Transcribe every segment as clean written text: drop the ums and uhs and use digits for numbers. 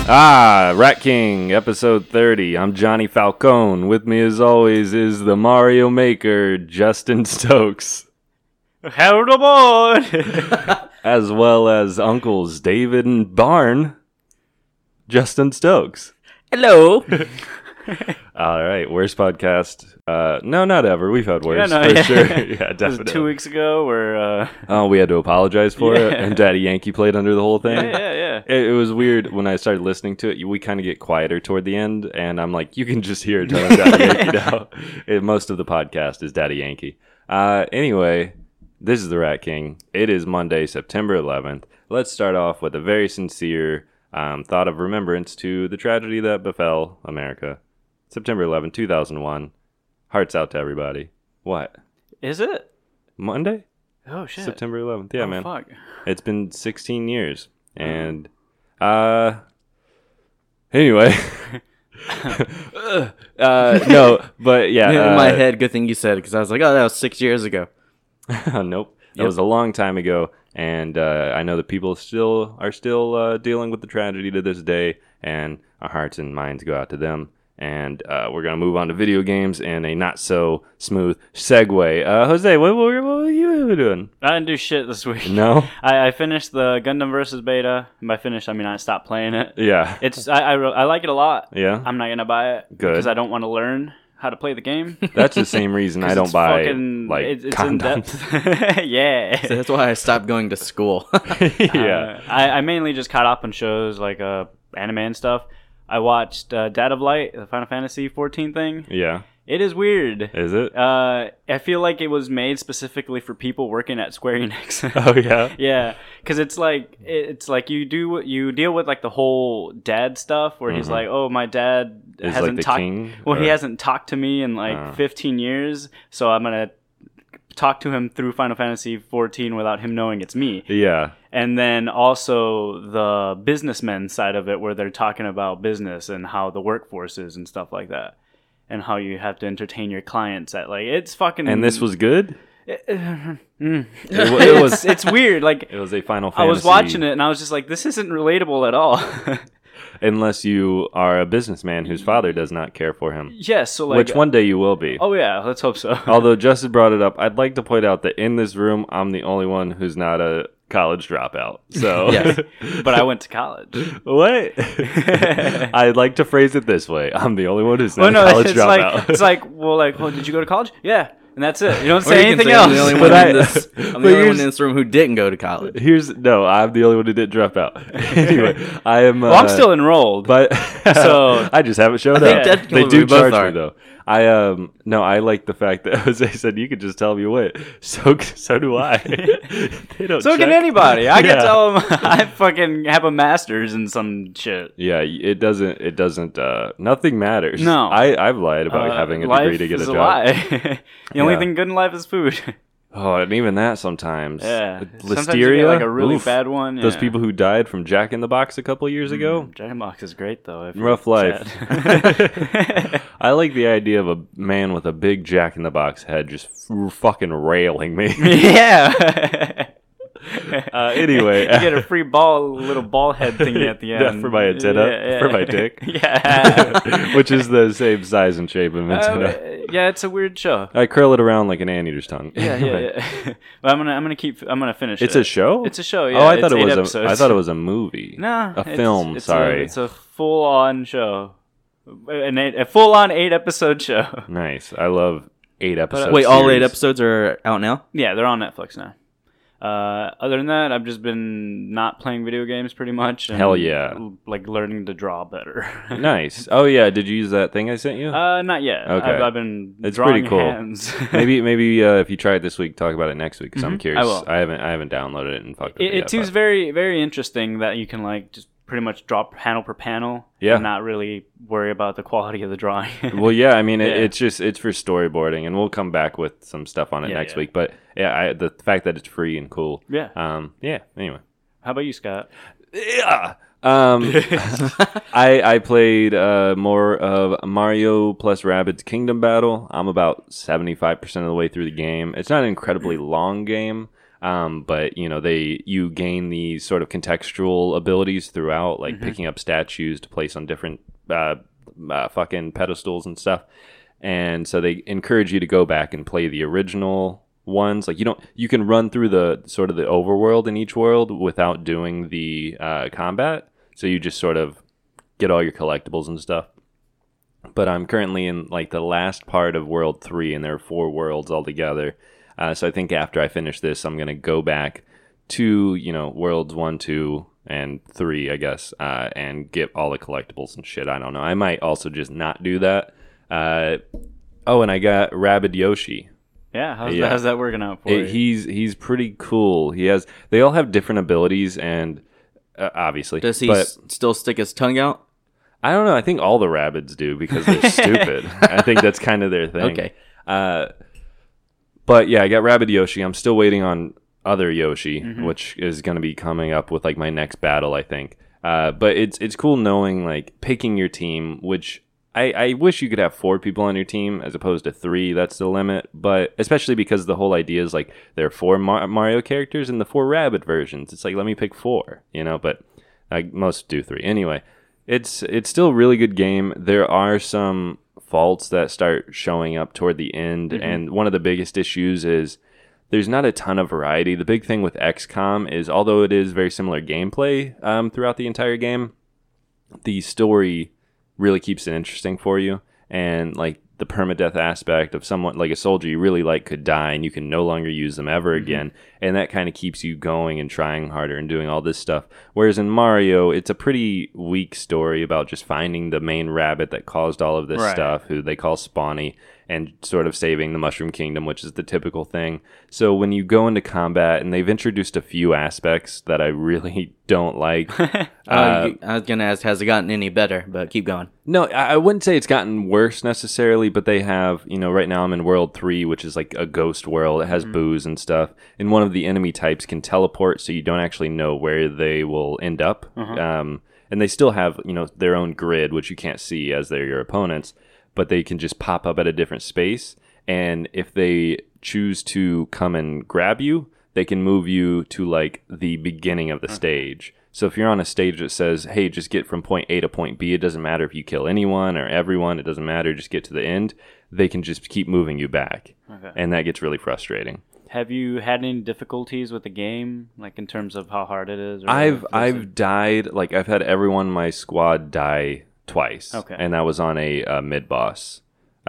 Rat King, episode 30. I'm Johnny Falcone. With me, as always, is the Mario Maker, Justin Stokes. Hold aboard! As well as uncles David and Barn, Justin Stokes. Hello! All right, worst podcast. No, not ever. We've had worse, Yeah, for sure. Yeah, Was definitely. it 2 weeks ago where... Oh, we had to apologize for it, Yeah. and Daddy Yankee played under the whole thing. Yeah. It was weird when I started listening to it. We kind of get quieter toward the end, and I'm like, you can just hear it telling Daddy Yankee now. Most of the podcast is Daddy Yankee. Anyway, this is the Rat King. It is Monday, September 11th. Let's start off with a very sincere thought of remembrance to the tragedy that befell America. September 11th, 2001. Hearts out to everybody. What? Is it? Monday? Oh, shit. September 11th. Yeah, man. Fuck. It's been 16 years. And, anyway. No, but yeah. In my head, good thing you said it, because I was like, oh, that was 6 years ago. Nope. That was a long time ago. And I know that people are still dealing with the tragedy to this day. And our hearts and minds go out to them. And we're going to move on to video games and a not-so-smooth segue. Jose, what were you doing? I didn't do shit this week. No? I finished the Gundam vs. Beta. And by finished, I mean I stopped playing it. Yeah. I like it a lot. Yeah? I'm not going to buy it. Good. Because I don't want to learn how to play the game. That's the same reason I don't buy, it's in condoms. depth. Yeah. So that's why I stopped going to school. Yeah. I mainly just caught up on shows like anime and stuff. I watched Dead of Light, the Final Fantasy 14 thing. Yeah. It is weird. Is it? I feel like it was made specifically for people working at Square Enix. Oh, yeah? Yeah, because it's like you deal with like the whole dad stuff where he's like, oh, my dad Is hasn't like the talked. king? Well, or- he hasn't talked to me in like 15 years, so I'm gonna talk to him through Final Fantasy 14 without him knowing it's me. Yeah. And then also the businessmen side of it where they're talking about business and how the workforce is and stuff like that. And how you have to entertain your clients at like it's fucking. And this was good? It was. It's weird. Like It was a Final Fantasy. I was watching it and I was just like, this isn't relatable at all. Unless you are a businessman whose father does not care for him. Yes. So like, Which one day you will be. Oh yeah, let's hope so. Although Justin brought it up, I'd like to point out that in this room, I'm the only one who's not a college dropout. So, Yes. But I went to college. What? I'd like to phrase it this way: I'm the only one who's not Well, a no, college it's dropout. like, well, did you go to college? Yeah, and that's it. You don't Or say you can anything say else. I'm the only But one in this. I'm but the only one here's- in this room who didn't go to college. I'm the only one who didn't drop out. Anyway, I am. Well, I'm still enrolled. But So- I just haven't showed I think up. technically They do we both charge me are. though. I like the fact that Jose said you could just tell me what. So do I. They don't. So can check. anybody. I Yeah. can tell them I fucking have a master's in some shit. Yeah, it doesn't. Nothing matters. No. I've lied about having a degree Life to get a is job. lie. The only Yeah. thing good in life is food. Oh, and even that sometimes. Yeah. Sometimes Listeria, you get, like a really Oof. bad one. Those yeah. people who died from Jack in the Box a couple years ago. Jack in the Box is great though. if Rough you're life. sad. I like the idea of a man with a big Jack in the Box head just fucking railing me. Yeah. Anyway, you get a free little ball head thingy at the Yeah, end. for my antenna, for my dick. Yeah. which is the same size and shape of antenna. Yeah, it's a weird show. I curl it around like an anteater's tongue. Yeah. But I'm gonna finish It's it. a show. It's a show. Yeah. Oh, I thought it's it 8 was episodes. I thought it was a movie. No, a film. It's Sorry. it's a full-on show. A full-on 8-episode show. Nice. I love 8 episodes. Wait, all 8 episodes are out now? Yeah, they're on Netflix now. Other than that, I've just been not playing video games pretty much. And, Hell yeah. Like learning to draw better. Nice. Oh yeah. Did you use that thing I sent you? Not yet. Okay. I've been It's drawing pretty cool. hands. maybe if you try it this week, talk about it next week because I'm curious. I will. I haven't downloaded it and fucked with it. It yet, seems but- very, very interesting that you can like just pretty much draw panel per panel. Yeah. And not really worry about the quality of the drawing. Well, yeah. I mean, Yeah. it's for storyboarding, and we'll come back with some stuff on it Yeah, next yeah. week. But yeah, the fact that it's free and cool. Yeah. Yeah. Anyway. How about you, Scott? Yeah. I played more of Mario plus Rabbids Kingdom Battle. I'm about 75% of the way through the game. It's not an incredibly long game. But you gain these sort of contextual abilities throughout, like picking up statues to place on different fucking pedestals and stuff. And so they encourage you to go back and play the original ones. Like you can run through the sort of the overworld in each world without doing the combat. So you just sort of get all your collectibles and stuff. But I'm currently in like the last part of World 3, and there are 4 worlds altogether. So I think after I finish this, I'm going to go back to, Worlds 1, 2, and 3, I guess, and get all the collectibles and shit. I don't know. I might also just not do that. And I got Rabid Yoshi. Yeah, how's that working out for you? He's pretty cool. They all have different abilities, and obviously. Does he still stick his tongue out? I don't know. I think all the rabbits do because they're stupid. I think that's kind of their thing. Okay. But yeah, I got Rabid Yoshi. I'm still waiting on other Yoshi, which is going to be coming up with like my next battle, I think. But it's cool knowing like picking your team, which I wish you could have 4 people on your team as opposed to 3. That's the limit. But especially because the whole idea is like there are 4 Mario characters and the 4 Rabbit versions. It's like, let me pick 4, but most do 3. Anyway, it's still a really good game. There are some faults that start showing up toward the end. And one of the biggest issues is there's not a ton of variety. The big thing with XCOM is, although it is very similar gameplay throughout the entire game, the story really keeps it interesting for you. And like the permadeath aspect of someone like a soldier you really like could die and you can no longer use them ever again. And that kind of keeps you going and trying harder and doing all this stuff. Whereas in Mario, it's a pretty weak story about just finding the main rabbit that caused all of this stuff, who they call Spawny, and sort of saving the Mushroom Kingdom, which is the typical thing. So when you go into combat, and they've introduced a few aspects that I really don't like. I was going to ask, has it gotten any better? But keep going. No, I wouldn't say it's gotten worse necessarily, but they have, right now I'm in World 3, which is like a ghost world. It has booze and stuff. And one of the enemy types can teleport, so you don't actually know where they will end up. And they still have, their own grid, which you can't see as they're your opponents, but they can just pop up at a different space. And if they choose to come and grab you, they can move you to like the beginning of the stage. So if you're on a stage that says, hey, just get from point A to point B, it doesn't matter if you kill anyone or everyone, it doesn't matter, just get to the end, they can just keep moving you back. And that gets really frustrating. Have you had any difficulties with the game, like in terms of how hard it is? Or I've died, like I've had everyone in my squad die twice. And that was on a mid-boss.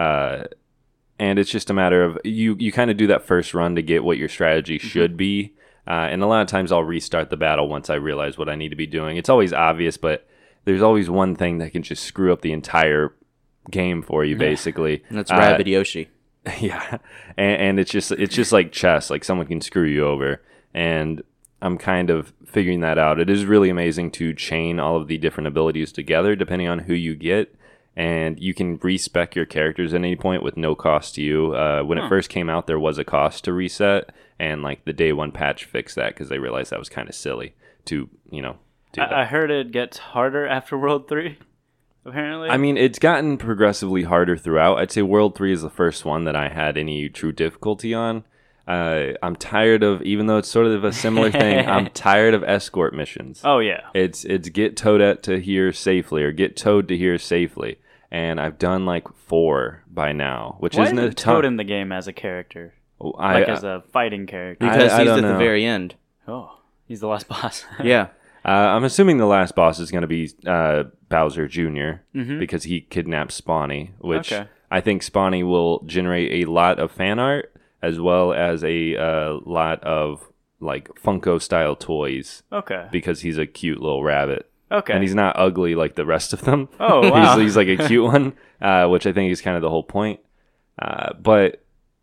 And it's just a matter of, you kind of do that first run to get what your strategy should be. And a lot of times I'll restart the battle once I realize what I need to be doing. It's always obvious, but there's always one thing that can just screw up the entire game for you, basically. And that's Rabid Yoshi. Yeah. And it's just like chess. Like someone can screw you over. And I'm kind of figuring that out. It is really amazing to chain all of the different abilities together depending on who you get. And you can respec your characters at any point with no cost to you. When it first came out, there was a cost to reset. And like the day 1 patch fixed that because they realized that was kind of silly to, do that. I heard it gets harder after World 3, apparently. I mean, it's gotten progressively harder throughout. I'd say World 3 is the first one that I had any true difficulty on. I'm tired of, even though it's sort of a similar thing, I'm tired of escort missions. Oh, yeah. It's get Toadette to here safely or get Toad to here safely. And I've done like 4 by now, which isn't a ton. Toad in the game as a character? As a fighting character? Because I he's don't at the know. very end. Oh, he's the last boss. Yeah. I'm assuming the last boss is going to be Bowser Jr. Because he kidnaps Spawny, which I think Spawny will generate a lot of fan art as well as a lot of like Funko-style toys. Okay. Because he's a cute little rabbit. Okay. And he's not ugly like the rest of them. Oh, wow. he's like a cute one, which I think is kind of the whole point. But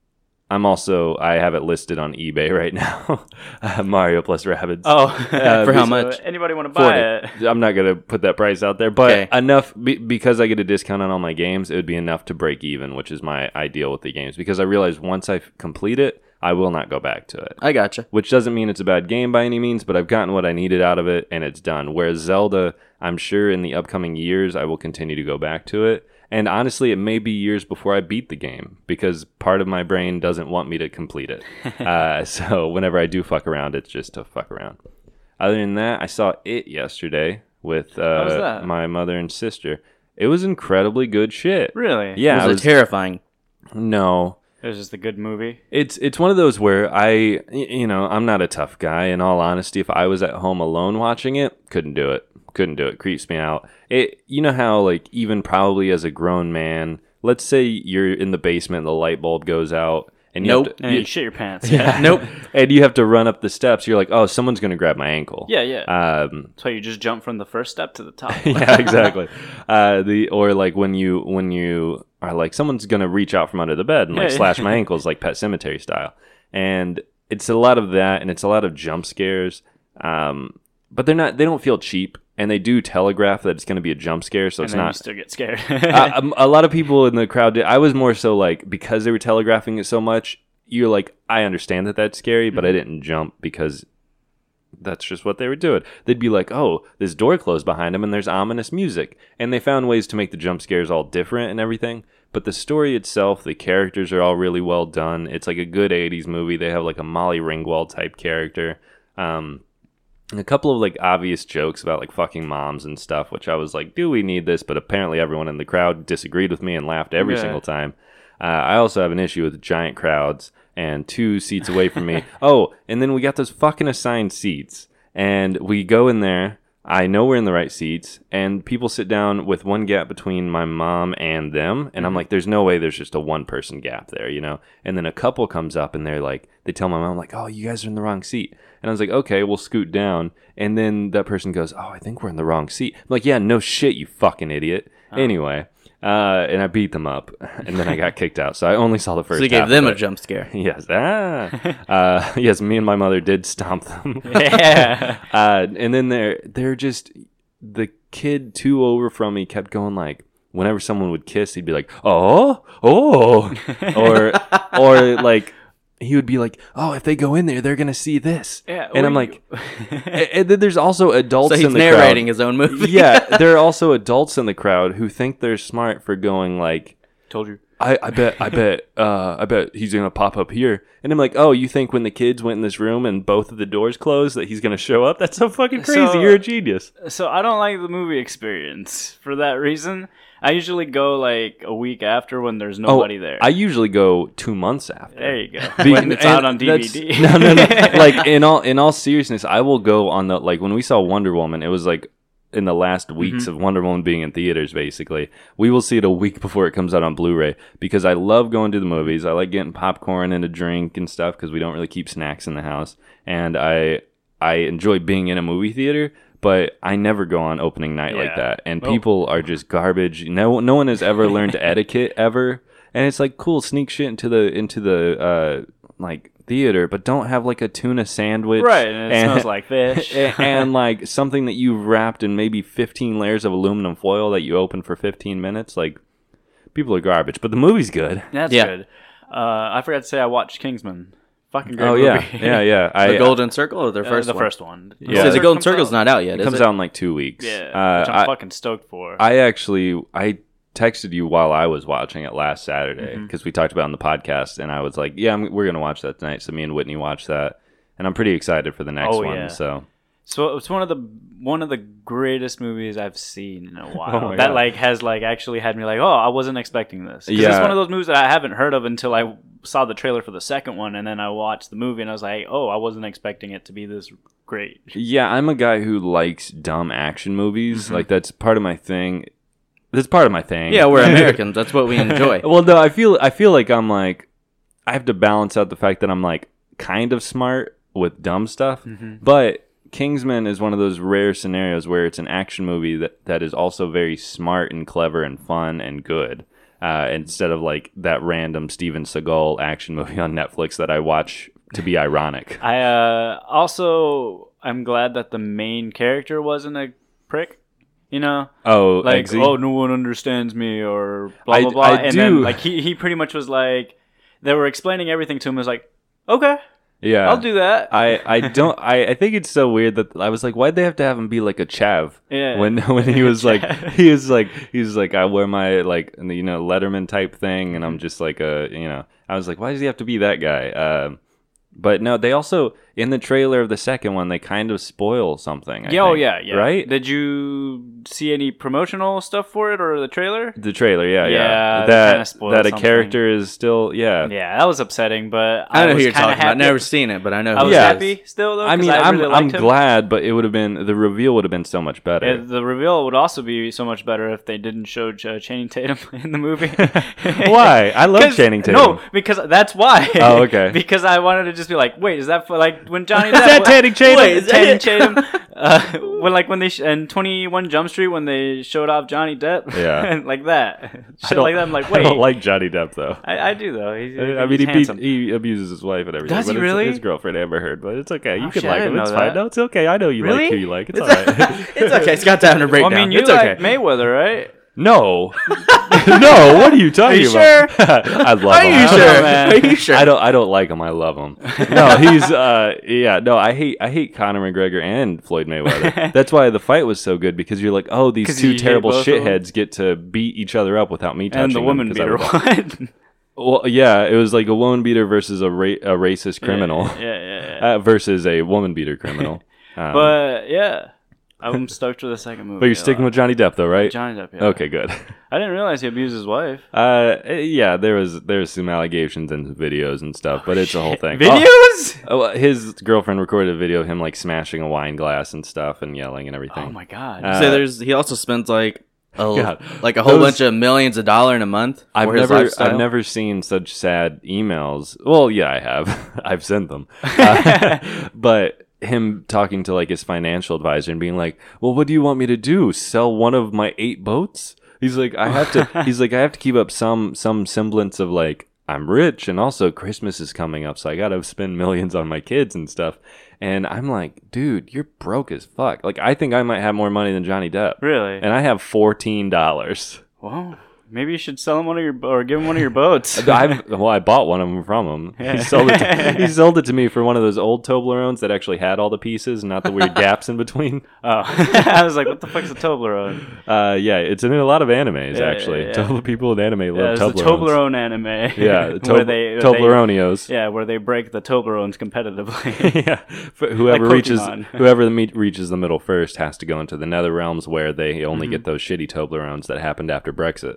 I have it listed on eBay right now. Mario plus Rabbids. Oh, for how much? Anybody want to buy it? I'm not going to put that price out there, but enough, because I get a discount on all my games, it would be enough to break even, which is my ideal with the games. Because I realize once I complete it, I will not go back to it. I gotcha. Which doesn't mean it's a bad game by any means, but I've gotten what I needed out of it, and it's done. Whereas Zelda, I'm sure in the upcoming years, I will continue to go back to it. And honestly, it may be years before I beat the game, because part of my brain doesn't want me to complete it. So whenever I do fuck around, it's just to fuck around. Other than that, I saw It yesterday with my mother and sister. It was incredibly good shit. Really? Yeah. Was it terrifying? No. It was just a good movie. It's one of those where I'm not a tough guy. In all honesty, if I was at home alone watching it, couldn't do it. Creeps me out. You know how, like, even probably as a grown man, let's say you're in the basement and the light bulb goes out. And Nope. And you shit your pants. Yeah. Nope. And you have to run up the steps. You're like, oh, someone's going to grab my ankle. Yeah. That's why you just jump from the first step to the top. Yeah, exactly. Or like when you are like, someone's going to reach out from under the bed and like slash my ankles, like Pet Sematary style. And it's a lot of that, and it's a lot of jump scares. But they don't feel cheap. And they do telegraph that it's going to be a jump scare, so and it's then not. You still get scared. A lot of people in the crowd did. I was more so like, because they were telegraphing it so much, you're like, I understand that that's scary, but I didn't jump because that's just what they were doing. They'd be like, oh, this door closed behind them and there's ominous music. And they found ways to make the jump scares all different and everything. But the story itself, the characters are all really well done. It's like a good 80s movie. They have like a Molly Ringwald type character. And a couple of like obvious jokes about like fucking moms and stuff, which I was like, do we need this? But apparently everyone in the crowd disagreed with me and laughed every single time. I also have an issue with giant crowds and 2 seats away from me. Oh, and then we got those fucking assigned seats. And we go in there. I know we're in the right seats. And people sit down with one gap between my mom and them. And I'm like, there's no way there's just a 1-person gap there, you know? And then a couple comes up and they're like, they tell my mom, like, oh, you guys are in the wrong seat. And I was like, okay, we'll scoot down. And then that person goes, oh, I think we're in the wrong seat. I'm like, yeah, no shit, you fucking idiot. Oh. Anyway, and I beat them up. And then I got kicked out. So I only saw the first So you gave them a jump scare. Yes. Yes, me and my mother did stomp them. Yeah. And then they're just, the kid 2 over from me kept going like, whenever someone would kiss, he'd be like, oh, or like, he would be like, oh, if they go in there, they're going to see this. Yeah, and I'm like, and then there's also adults in the crowd. So he's narrating his own movie. Yeah, there are also adults in the crowd who think they're smart for going like, told you. I bet he's going to pop up here. And I'm like, oh, you think when the kids went in this room and both of the doors closed that he's going to show up? That's so fucking crazy. So, you're a genius. So I don't like the movie experience for that reason. I usually go like a week after when there's nobody there. I usually go 2 months after. There you go. When it's out on DVD. No. Like in all seriousness, I will go on the, like when we saw Wonder Woman, it was like in the last weeks of Wonder Woman being in theaters, basically. We will see it a week before it comes out on Blu-ray because I love going to the movies. I like getting popcorn and a drink and stuff because we don't really keep snacks in the house. And I enjoy being in a movie theater. But I never go on opening night like that. And people are just garbage. No one has ever learned etiquette ever. And it's like, cool, sneak shit into the like theater, but don't have like a tuna sandwich. Right, and it smells like fish. And like something that you've wrapped in maybe 15 layers of aluminum foil that you open for 15 minutes. Like, people are garbage. But the movie's good. That's good. I forgot to say I watched Kingsman. Fucking great movie. Yeah. The Golden Circle or the first one? The first one. Yeah. So the Golden Circle's not out yet, It comes out in like 2 weeks. Yeah, which I'm fucking stoked for. I texted you while I was watching it last Saturday because we talked about it on the podcast, and I was like, yeah, we're going to watch that tonight. So me and Whitney watched that, and I'm pretty excited for the next one. Yeah. So it's one of the greatest movies I've seen in a while. That God. Like has like actually had me like, oh, I wasn't expecting this. Yeah. It's one of those movies that I haven't heard of until I saw the trailer for the second one, and then I watched the movie and I was like, oh, I wasn't expecting it to be this great. Yeah, I'm a guy who likes dumb action movies. Like that's part of my thing. That's part of my thing. Yeah, we're Americans. That's what we enjoy. Well, no, I feel like I'm like, I have to balance out the fact that I'm like kind of smart with dumb stuff, but Kingsman is one of those rare scenarios where it's an action movie that is also very smart and clever and fun and good. Instead of like that random Steven Seagal action movie on Netflix that I watch to be ironic. I'm glad that the main character wasn't a prick. You know? Oh, like, Eggsy? Oh, no one understands me or blah, blah, blah. And then like he pretty much was like, they were explaining everything to him. It was like, Okay. Yeah, I'll do that. I think it's so weird that I was like, why'd they have to have him be like a chav? Yeah. When he was like, he was like, I wear my like, Letterman type thing, and I'm just like I was like, why does he have to be that guy? But no, they also, in the trailer of the second one, they kind of spoil something. I think, yeah. Right? Did you see any promotional stuff for it or the trailer? The trailer, yeah. Yeah, That kinda spoiled a something. character is still, Yeah, that was upsetting, but I know who was you're kinda talking about. I've happy. never seen it, but I know. I Who was it is. happy still though. I mean, I really I'm liked him. glad, but the reveal would have been so much better. The reveal would also be so much better if they didn't show Channing Tatum in the movie. Why? I love Channing Tatum. No, because that's why. Oh, okay. Because I wanted to just be like, wait, is that for like when Johnny Is that Channing Tatum? Wait, is that Channing it? Tatum? when they in 21 Jump Street when they showed off Johnny Depp, Yeah. like that, I shit don't- like that. I'm like, I wait, don't like Johnny Depp though. I do though. I mean, he's handsome. he abuses his wife and everything. Does he but really? His girlfriend Amber Heard, but it's okay. You Oh, can shit, I like him. didn't It's know fine. that. No, it's okay. I know you Really? like who you like. It's all right. It's okay. Scott having a Well, breakdown. I mean, you it's like okay. Mayweather, right? No, no. What are you talking you about? I love Are him. you I don't sure? know, man. Are you sure? I don't like him. I love him. No, he's yeah. No, I hate Conor McGregor and Floyd Mayweather. That's why the fight was so good because you're like, oh, these 'Cause two you hate terrible both of them? shitheads get to beat each other up without me touching And the them woman 'cause I beater would- one. Well, yeah, it was like a woman beater versus a racist criminal Yeah. versus a woman beater criminal. But yeah, I'm stoked for the second movie. But you're sticking with Johnny Depp though, right? Johnny Depp. Yeah. Okay, good. I didn't realize he abused his wife. Yeah, there's some allegations and videos and stuff, but it's a whole thing. Videos? Oh, his girlfriend recorded a video of him like smashing a wine glass and stuff and yelling and everything. Oh my god. So he also spends like a God. whole bunch of millions of dollars in a month I've for his never lifestyle. seen such sad emails. Well, yeah, I have. I've sent them. But him talking to like his financial advisor and being like, "Well, what do you want me to do? Sell one of my 8 boats?" He's like, "I have to." He's like, "I have to keep up some semblance of like I'm rich, and also Christmas is coming up, so I gotta spend millions on my kids and stuff." And I'm like, "Dude, you're broke as fuck." Like, I think I might have more money than Johnny Depp, Really? and I have $14. Well, maybe you should sell him or give him one of your boats. I bought one of them from him. He sold it to me for one of those old Toblerones that actually had all the pieces, not the weird gaps in between. Oh, I was like, what the fuck's a Toblerone? Yeah, it's in a lot of animes Yeah, actually. yeah. People in anime Yeah, love it's the Toblerones. Toblerone anime. Yeah, where Tobleroneos. Yeah, where they break the Toblerones competitively. Yeah, whoever Like Pokemon. reaches the middle first has to go into the Nether Realms where they only get those shitty Toblerones that happened after Brexit.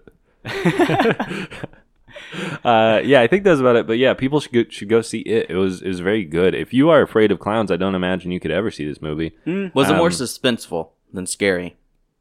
Yeah, I think that's about it. But yeah, people should go see it. It was very good. If you are afraid of clowns, I don't imagine you could ever see this movie. Was it more suspenseful than scary?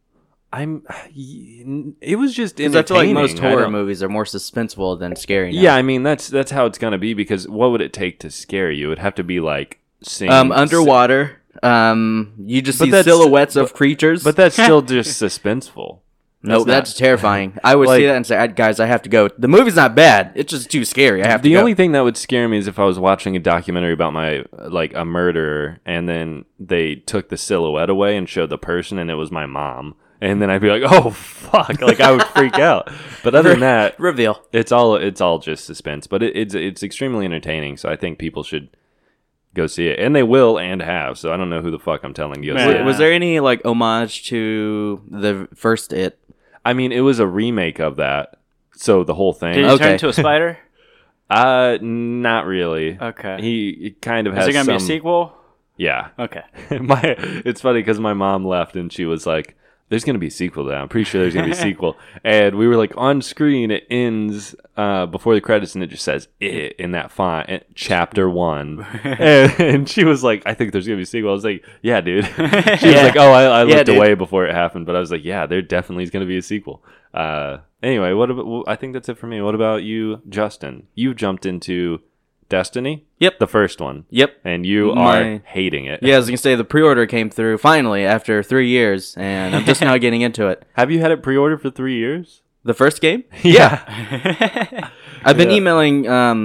It was just Because I feel like entertaining. most I horror don't- movies are more suspenseful than scary. Now. Yeah, I mean that's how it's gonna be because what would it take to scare you? It would have to be like underwater. You just But see that's- silhouettes of creatures. but that's still just suspenseful. no, not- that's terrifying. I would Like- see that and say, "Guys, I have to go." The movie's not bad. It's just too scary. I have to The go. only thing that would scare me is if I was watching a documentary about a murderer, and then they took the silhouette away and showed the person, and it was my mom, and then I'd be like, "Oh fuck!" Like I would freak out. But other than that, reveal. it's all just suspense. But it's extremely entertaining. So I think people should go see it, and they will and have. So I don't know who the fuck I'm telling you. Go see Yeah. it. Was there any like homage to the first It? I mean, it was a remake of that. So the whole thing. Did he turn into a spider? Not really. Okay. He kind of Is has there gonna be a some- sequel? Yeah. Okay. It's funny because my mom left and she was like, "There's gonna be a sequel to that. I'm pretty sure there's gonna be a sequel." And we were like, on screen it ends before the credits and it just says "it" in that font, chapter 1. and she was like, "I think there's gonna be a sequel." I was like, "Yeah, dude." She was Yeah. like, "Oh, I Yeah, looked dude. away before it happened," but I was like, "Yeah, there definitely is gonna be a sequel." Anyway, what about? I think that's it for me. What about you, Justin? You jumped into Destiny. Yep. The first one. Yep. And you are hating it. Yeah, I was gonna say the pre-order came through finally after 3 years, and I'm just now getting into it. Have you had it pre-ordered for 3 years? The first game? Yeah. I've been Yeah. emailing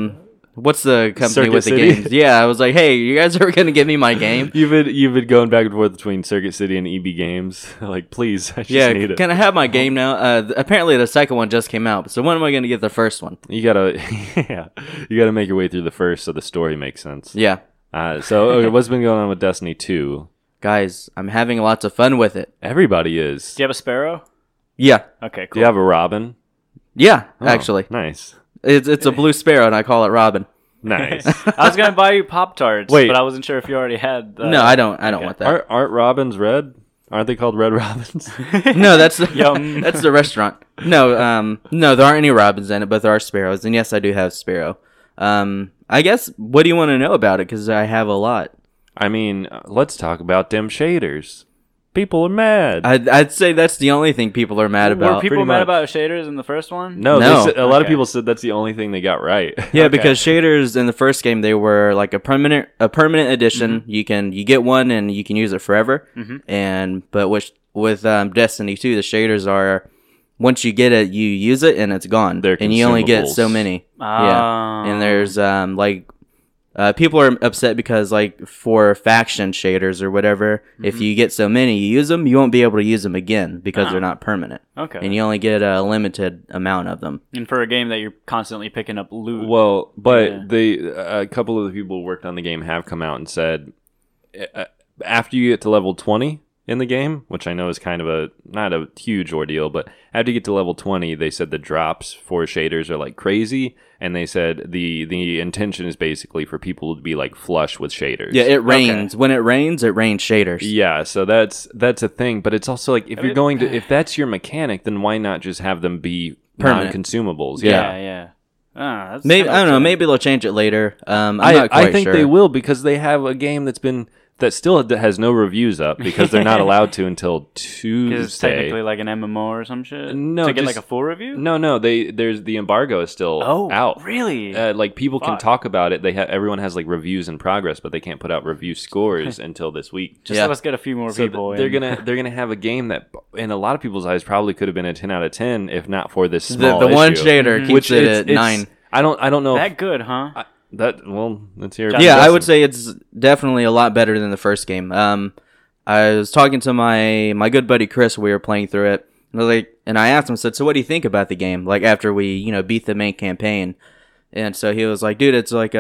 what's the company Circuit with the City? games? Yeah, I was like, hey, you guys are gonna give me my game? You've been going back and forth between Circuit City and EB Games. Like, please, I just need it. Can I have my game now? Apparently the second one just came out. So when am I gonna get the first one? You gotta, you gotta make your way through the first so the story makes sense. Yeah, So what's been going on with Destiny 2? guys, I'm having lots of fun with it. Everybody is. Do you have a sparrow? Yeah, Okay, cool. Do you have a Robin? yeah, Oh, actually, nice. it's a blue sparrow, and I call it Robin. Nice. I was gonna buy you Pop-Tarts, Wait. but I wasn't sure if you already had. No, I don't okay. want that. Aren't Robins red? Aren't they called Red Robins? No, that's Yum. that's the restaurant. No, no, there aren't any robins in it, but there are sparrows, and yes, I do have sparrow. I guess what do you want to know about it? Because I have a lot. I mean, let's talk about them shaders. People are mad. I'd say that's the only thing people are mad Were about. people pretty mad much. about shaders in the first one? No, No. a lot of Okay. people said that's the only thing they got right. Yeah, Okay. because shaders in the first game they were like a permanent edition. Mm-hmm. You get one and you can use it forever. Mhm. But with Destiny 2, the shaders are once you get it, you use it and it's gone, They're and you only get so consumables. many. Ah. Yeah, and there's people are upset because like for faction shaders or whatever, if you get so many, you use them, you won't be able to use them again because Oh. they're not permanent, Okay. and you only get a limited amount of them. And for a game that you're constantly picking up loot. Well, but Yeah. a couple of the people who worked on the game have come out and said after you get to level 20 in the game, which I know is kind of not a huge ordeal, but after you get to level 20, they said the drops for shaders are like crazy, and they said the intention is basically for people to be like flush with shaders. Yeah, it rains. When it rains shaders. Yeah, so that's a thing, but it's also like if that's your mechanic, then why not just have them be Permanent. non-consumables? yeah. Ah, that's Maybe kinda I don't know. upsetting. Maybe they'll change it later. I'm not quite I think sure. they will because they have a game that still has no reviews up because they're not allowed to until Tuesday. Because it's technically like an MMO or some shit. No, to get just- like a full review. No, there's the embargo is still out. really? Like people can Fuck. talk about it. Everyone has like reviews in progress, but they can't put out review scores until this week. Just yeah. let's get a few more So people. they're in. gonna have a game that, in a lot of people's eyes, probably could have been a 10 out of 10 if not for this the small one issue. shader keeps Which it it's- at it's- 9. I don't know. that good, huh? Let's hear. Yeah, Yeah, I Justin. would say it's definitely a lot better than the first game. I was talking to my good buddy Chris. We were playing through it, and I asked him, said, "So what do you think about the game? Like after we beat the main campaign?" And so he was like, "Dude, it's like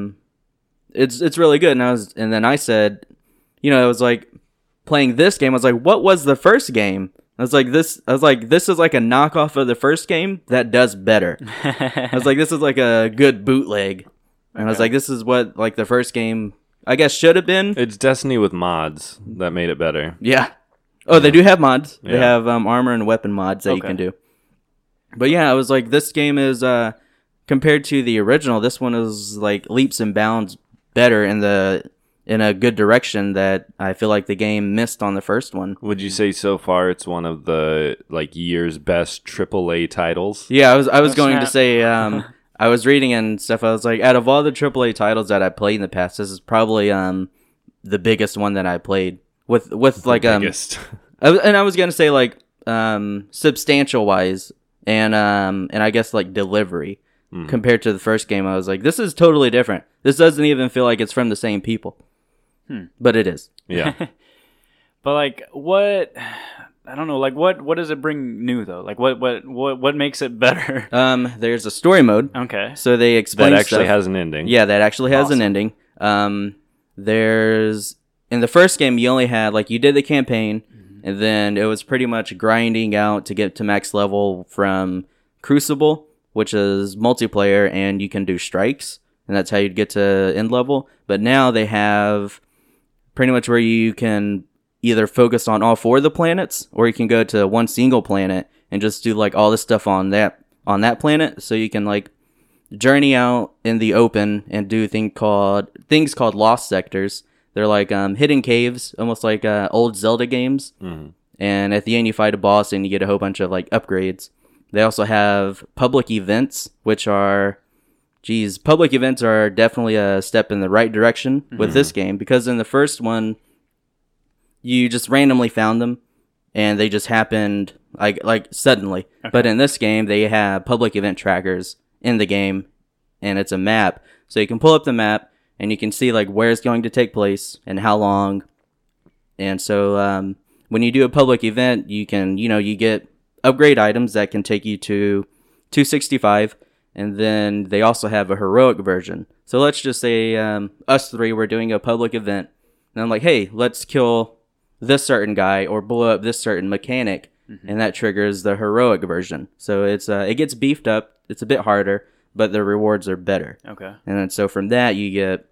it's really good." And then I said, it was like playing this game. I was like, "What was the first game?" I was like, "This is like a knockoff of the first game that does better." I was like, "This is like a good bootleg." And I was Okay. like, this is what like the first game I guess should have been. It's Destiny with mods that made it better. Yeah. Oh, they do have mods. They Yeah. have armor and weapon mods that you Okay. can do. But yeah, I was like, this game is compared to the original, this one is like leaps and bounds better in a good direction that I feel like the game missed on the first one. Would you say so far it's one of the like year's best AAA titles? Yeah, I was Oh, going to snap. say I was reading and stuff. I was like, out of all the AAA titles that I played in the past, this is probably the biggest one that I played with like Biggest. and I was gonna say like substantial wise and I guess like delivery compared to the first game. I was like, this is totally different. This doesn't even feel like it's from the same people, but it is. Yeah. But like, what? I don't know. Like, what does it bring new though? Like, what makes it better? There's a story mode, Okay. so they explain That actually stuff. has an ending. Yeah, that actually has an Awesome. ending. There's in the first game you only had like you did the campaign, and then it was pretty much grinding out to get to max level from Crucible, which is multiplayer, and you can do strikes, and that's how you'd get to end level. But now they have pretty much where you can either focus on all 4 of the planets, or you can go to one single planet and just do like all the stuff on that planet, so you can like journey out in the open and do things called lost sectors. They're like hidden caves, almost like old Zelda games. And at the end, you fight a boss and you get a whole bunch of like upgrades. They also have public events, which are, public events are definitely a step in the right direction with this game, because in the first one, you just randomly found them and they just happened like suddenly. Okay. But in this game, they have public event trackers in the game, and it's a map. So you can pull up the map and you can see like where it's going to take place and how long. And so when you do a public event, you can, you get upgrade items that can take you to 265. And then they also have a heroic version. So let's just say us three were doing a public event. And I'm like, hey, let's kill this certain guy or blow up this certain mechanic. And that triggers the heroic version. So it gets beefed up. It's a bit harder, but the rewards are better. Okay. And then so from that, you get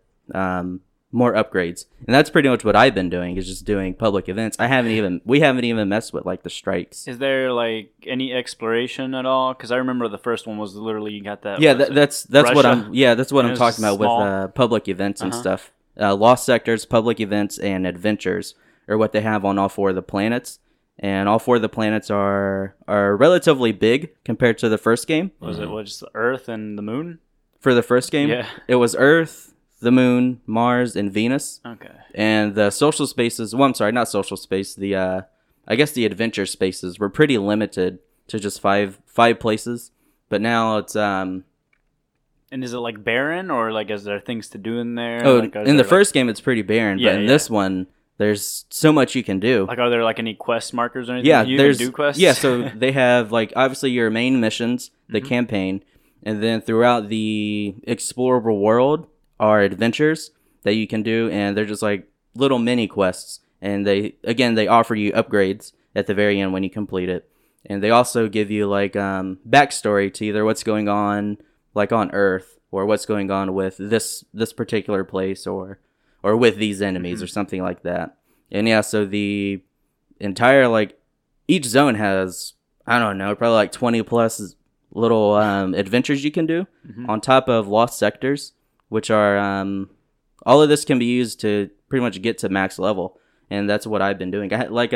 more upgrades. And that's pretty much what I've been doing, is just doing public events. We haven't even messed with like the strikes. Is there like any exploration at all? Because I remember the first one was literally you got that. Yeah, that's what I'm talking about small. With public events and stuff. Lost sectors, public events, and adventures are what they have on all 4 of the planets. And all 4 of the planets are relatively big compared to the first game. Was it just Earth and the Moon? For the first game, yeah, it was Earth, the Moon, Mars, and Venus. Okay. And the social spaces, well, I'm sorry, not social space. I guess the adventure spaces were pretty limited to just five places. But now it's And is it like barren, or like is there things to do in there? Oh, like, in the first game, it's pretty barren. Yeah, but in this one, there's so much you can do. Like, are there like any quest markers or anything? Yeah, you there's can do quests. Yeah, so they have like obviously your main missions, the campaign, and then throughout the explorable world are adventures that you can do, and they're just like little mini quests. And they offer you upgrades at the very end when you complete it, and they also give you like backstory to either what's going on like on Earth, or what's going on with this particular place, or with these enemies or something like that. And yeah, so the entire, like, each zone has, I don't know, probably like 20 plus little adventures you can do on top of lost sectors, which are, all of this can be used to pretty much get to max level. And that's what I've been doing. Like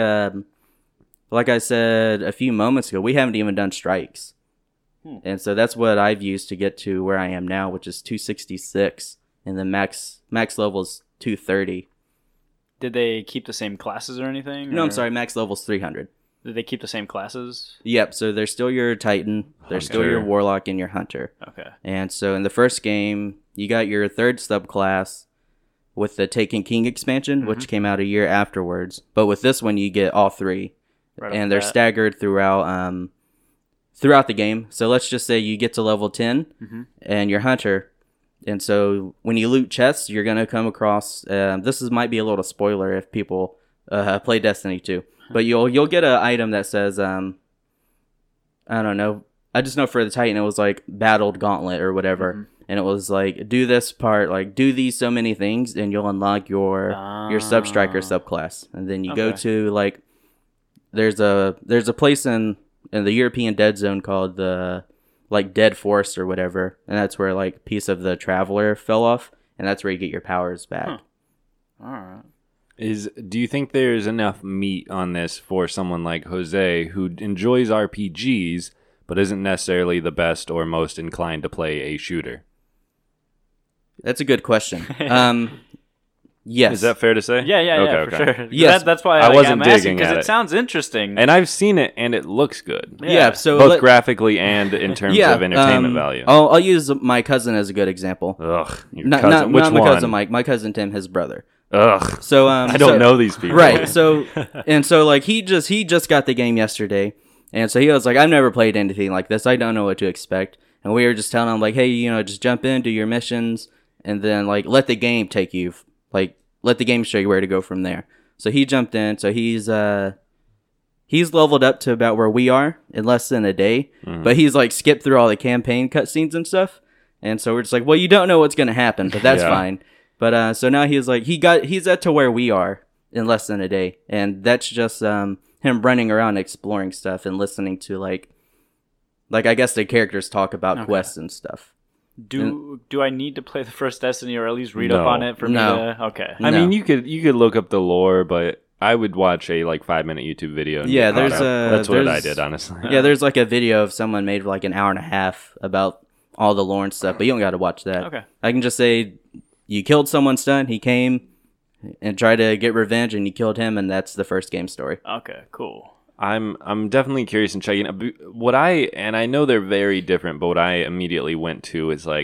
I said a few moments ago, we haven't even done strikes. And so that's what I've used to get to where I am now, which is 266. And the max level is 230. Did they keep the same classes or anything? No, or? I'm sorry. Max level's 300. Did they keep the same classes? Yep. So there's still your Titan. There's still your Warlock and your Hunter. Okay. And so in the first game, you got your 3rd subclass with the Taken King expansion, which came out a year afterwards. But with this one, you get all 3. Right, and they're staggered throughout the game. So let's just say you get to level 10 and you're Hunter. And so when you loot chests, you're going to come across, might be a little spoiler if people play Destiny 2, but you'll get an item that says, I don't know, I just know for the Titan it was like Battled Gauntlet or whatever. And it was like, do this part, like do these so many things and you'll unlock your Substriker subclass. And then you go to like, there's a place in the European Dead Zone called the like Dead Forest or whatever, and that's where like piece of the Traveler fell off, and that's where you get your powers back. All right. Do you think there's enough meat on this for someone like Jose who enjoys RPGs but isn't necessarily the best or most inclined to play a shooter? That's a good question. Yes. Is that fair to say? Yeah, for sure. Yes. That's why I wasn't digging because at it sounds interesting. And I've seen it, and it looks good. Yeah. So both graphically and in terms of entertainment value. I'll use my cousin as a good example. Ugh, your Not cousin. Which my one? cousin Mike. My cousin Tim, his brother. Ugh. So I don't know these people. Right. So like he just got the game yesterday, and so he was like, I've never played anything like this. I don't know what to expect. And we were just telling him like, hey, just jump in, do your missions, and then like let the game take you, like let the game show you where to go from there. So he jumped in. So he's leveled up to about where we are in less than a day. But he's like skipped through all the campaign cutscenes and stuff. And so we're just like, well, you don't know what's gonna happen, but that's fine. But so now he's like he's at to where we are in less than a day, and that's just him running around exploring stuff and listening to like I guess the characters talk about quests and stuff. Do I need to play the first Destiny or at least read up on it for me to... Okay. I mean, you could look up the lore, but I would watch a 5-minute YouTube video. And that's what I did, honestly. Yeah, there's like a video of someone made like an hour and a half about all the lore and stuff, but you don't got to watch that. Okay. I can just say you killed someone's son, he came and tried to get revenge, and you killed him, and that's the first game story. Okay, cool. I'm definitely curious in checking out. I know they're very different, but what I immediately went to is like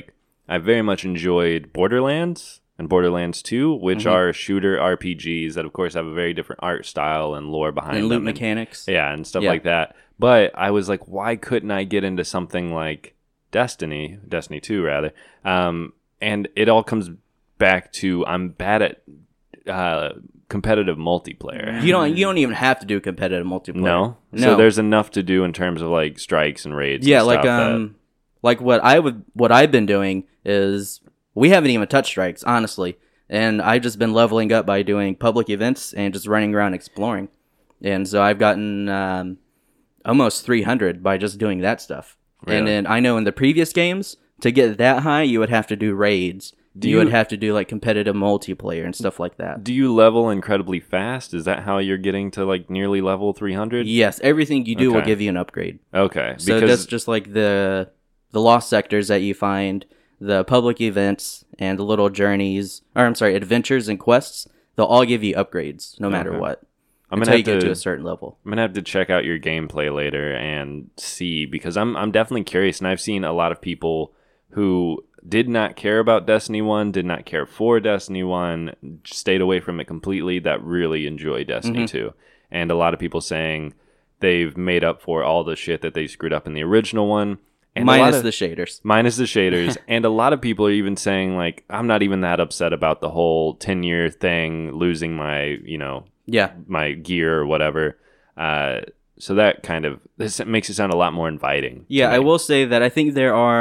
I very much enjoyed Borderlands and Borderlands 2, which are shooter RPGs that, of course, have a very different art style and lore behind them. And loot mechanics. Yeah, and stuff like that. But I was like, why couldn't I get into something like Destiny 2, rather? And it all comes back to I'm bad at competitive multiplayer. You don't even have to do competitive multiplayer. No? So there's enough to do in terms of like strikes and raids. Yeah, and like what I've been doing is we haven't even touched strikes, honestly. And I've just been leveling up by doing public events and just running around exploring. And so I've gotten almost 300 by just doing that stuff. Really? And then I know in the previous games, to get that high, you would have to do raids. You would have to do like competitive multiplayer and stuff like that. Do you level incredibly fast? Is that how you're getting to like nearly level 300? Yes, everything you do will give you an upgrade. Okay. So that's just like the lost sectors that you find, the public events, and the little journeys, adventures and quests. They'll all give you upgrades no matter what. Until you get to a certain level. I'm gonna have to check out your gameplay later and see, because I'm definitely curious, and I've seen a lot of people who did not care about Destiny 1, did not care for Destiny 1, stayed away from it completely, that really enjoy Destiny 2. And a lot of people saying they've made up for all the shit that they screwed up in the original one. And minus the shaders. Minus the shaders. And a lot of people are even saying, like, I'm not even that upset about the whole 10-year thing, losing my, my gear or whatever. So that this makes it sound a lot more inviting. Yeah, I will say that I think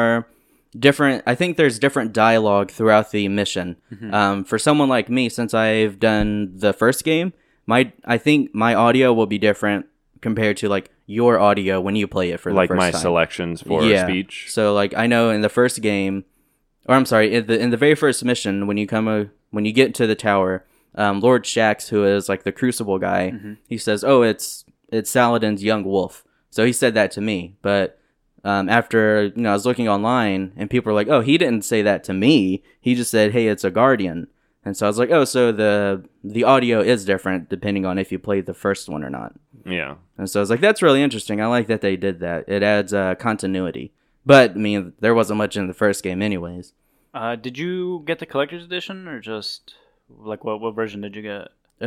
there's different dialogue throughout the mission. For someone like me, since I've done the first game, I think my audio will be different compared to like your audio when you play it for the first time. Like my selections for speech. So like I know in the first game, in the very first mission, when you get to the tower, Lord Shaxx, who is like the Crucible guy, he says, "Oh, it's Saladin's young wolf." So he said that to me, but after I was looking online and people were like, "Oh, he didn't say that to me. He just said, 'Hey, it's a Guardian.'" And so I was like, "Oh, so the audio is different depending on if you played the first one or not." Yeah. And so I was like, "That's really interesting. I like that they did that. It adds continuity." But I mean, there wasn't much in the first game, anyways. Did you get the collector's edition, or just like what version did you get?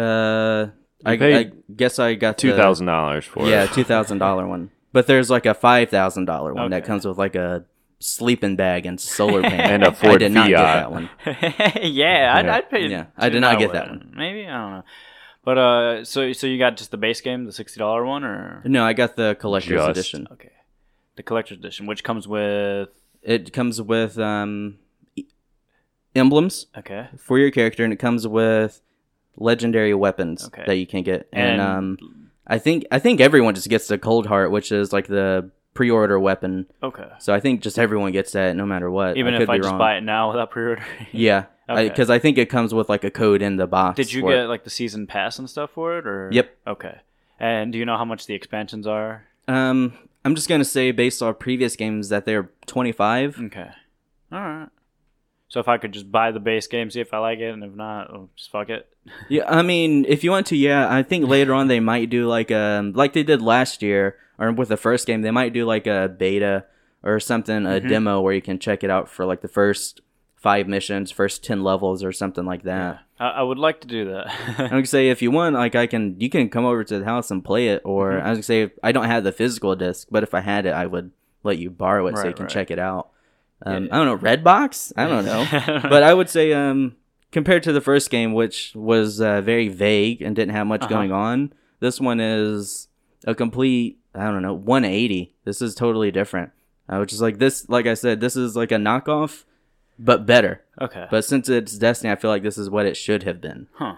I guess I got $2,000 for it. Yeah, $2,000 one. But there's like a $5,000 one that comes with like a sleeping bag and solar panel. And a Ford I did not Fiat. get that one. I'd pay. Yeah, I did not get that one. Maybe, I don't know. But so you got just the base game, the $60 one, or no? I got the collector's edition. Okay, the collector's edition, which comes with emblems. Okay. For your character, and it comes with legendary weapons that you can get. And I think everyone just gets the Cold Heart, which is like the pre-order weapon. Okay. So I think just everyone gets that no matter what. Even if I just buy it now without pre-ordering? Yeah. Because I think it comes with like a code in the box. Did you get like the season pass and stuff for it? Or? Yep. Okay. And do you know how much the expansions are? I'm just going to say based on previous games that they're $25. Okay. All right. So if I could just buy the base game, see if I like it, and if not, I'll just fuck it. Yeah, I mean, if you want to, I think later on they might do like they did last year, or with the first game, they might do like a beta or something, a demo where you can check it out for like the first 5 missions, first 10 levels, or something like that. Yeah. I would like to do that. I would say if you want, like you can come over to the house and play it, or I would say I don't have the physical disc, but if I had it, I would let you borrow it so you can check it out. I don't know, Redbox? I don't know. But I would say compared to the first game, which was very vague and didn't have much going on, this one is a complete, 180. This is totally different. Which is like this, like I said, this is like a knockoff, but better. Okay. But since it's Destiny, I feel like this is what it should have been. Huh.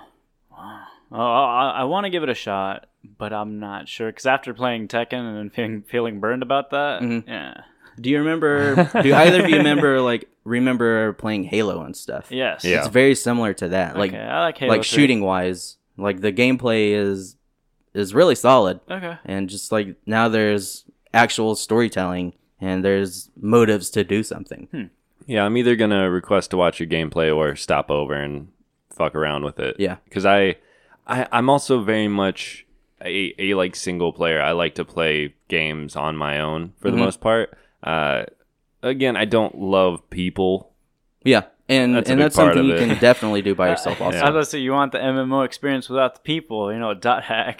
Wow. I want to give it a shot, but I'm not sure. Because after playing Tekken and feeling burned about that, yeah. Do either of you remember playing Halo and stuff? Yes. Yeah. It's very similar to that. Okay, I like Halo. Like shooting wise, like the gameplay is really solid. Okay. And just like now there's actual storytelling and there's motives to do something. Yeah, I'm either gonna request to watch your gameplay or stop over and fuck around with it. Yeah. Because I'm also very much a like single player. I like to play games on my own for the most part. Again, I don't love people Yeah, and That's a big that's part something of you it. can definitely do by yourself. Also, I was gonna say you want the MMO experience without the people, dot hack.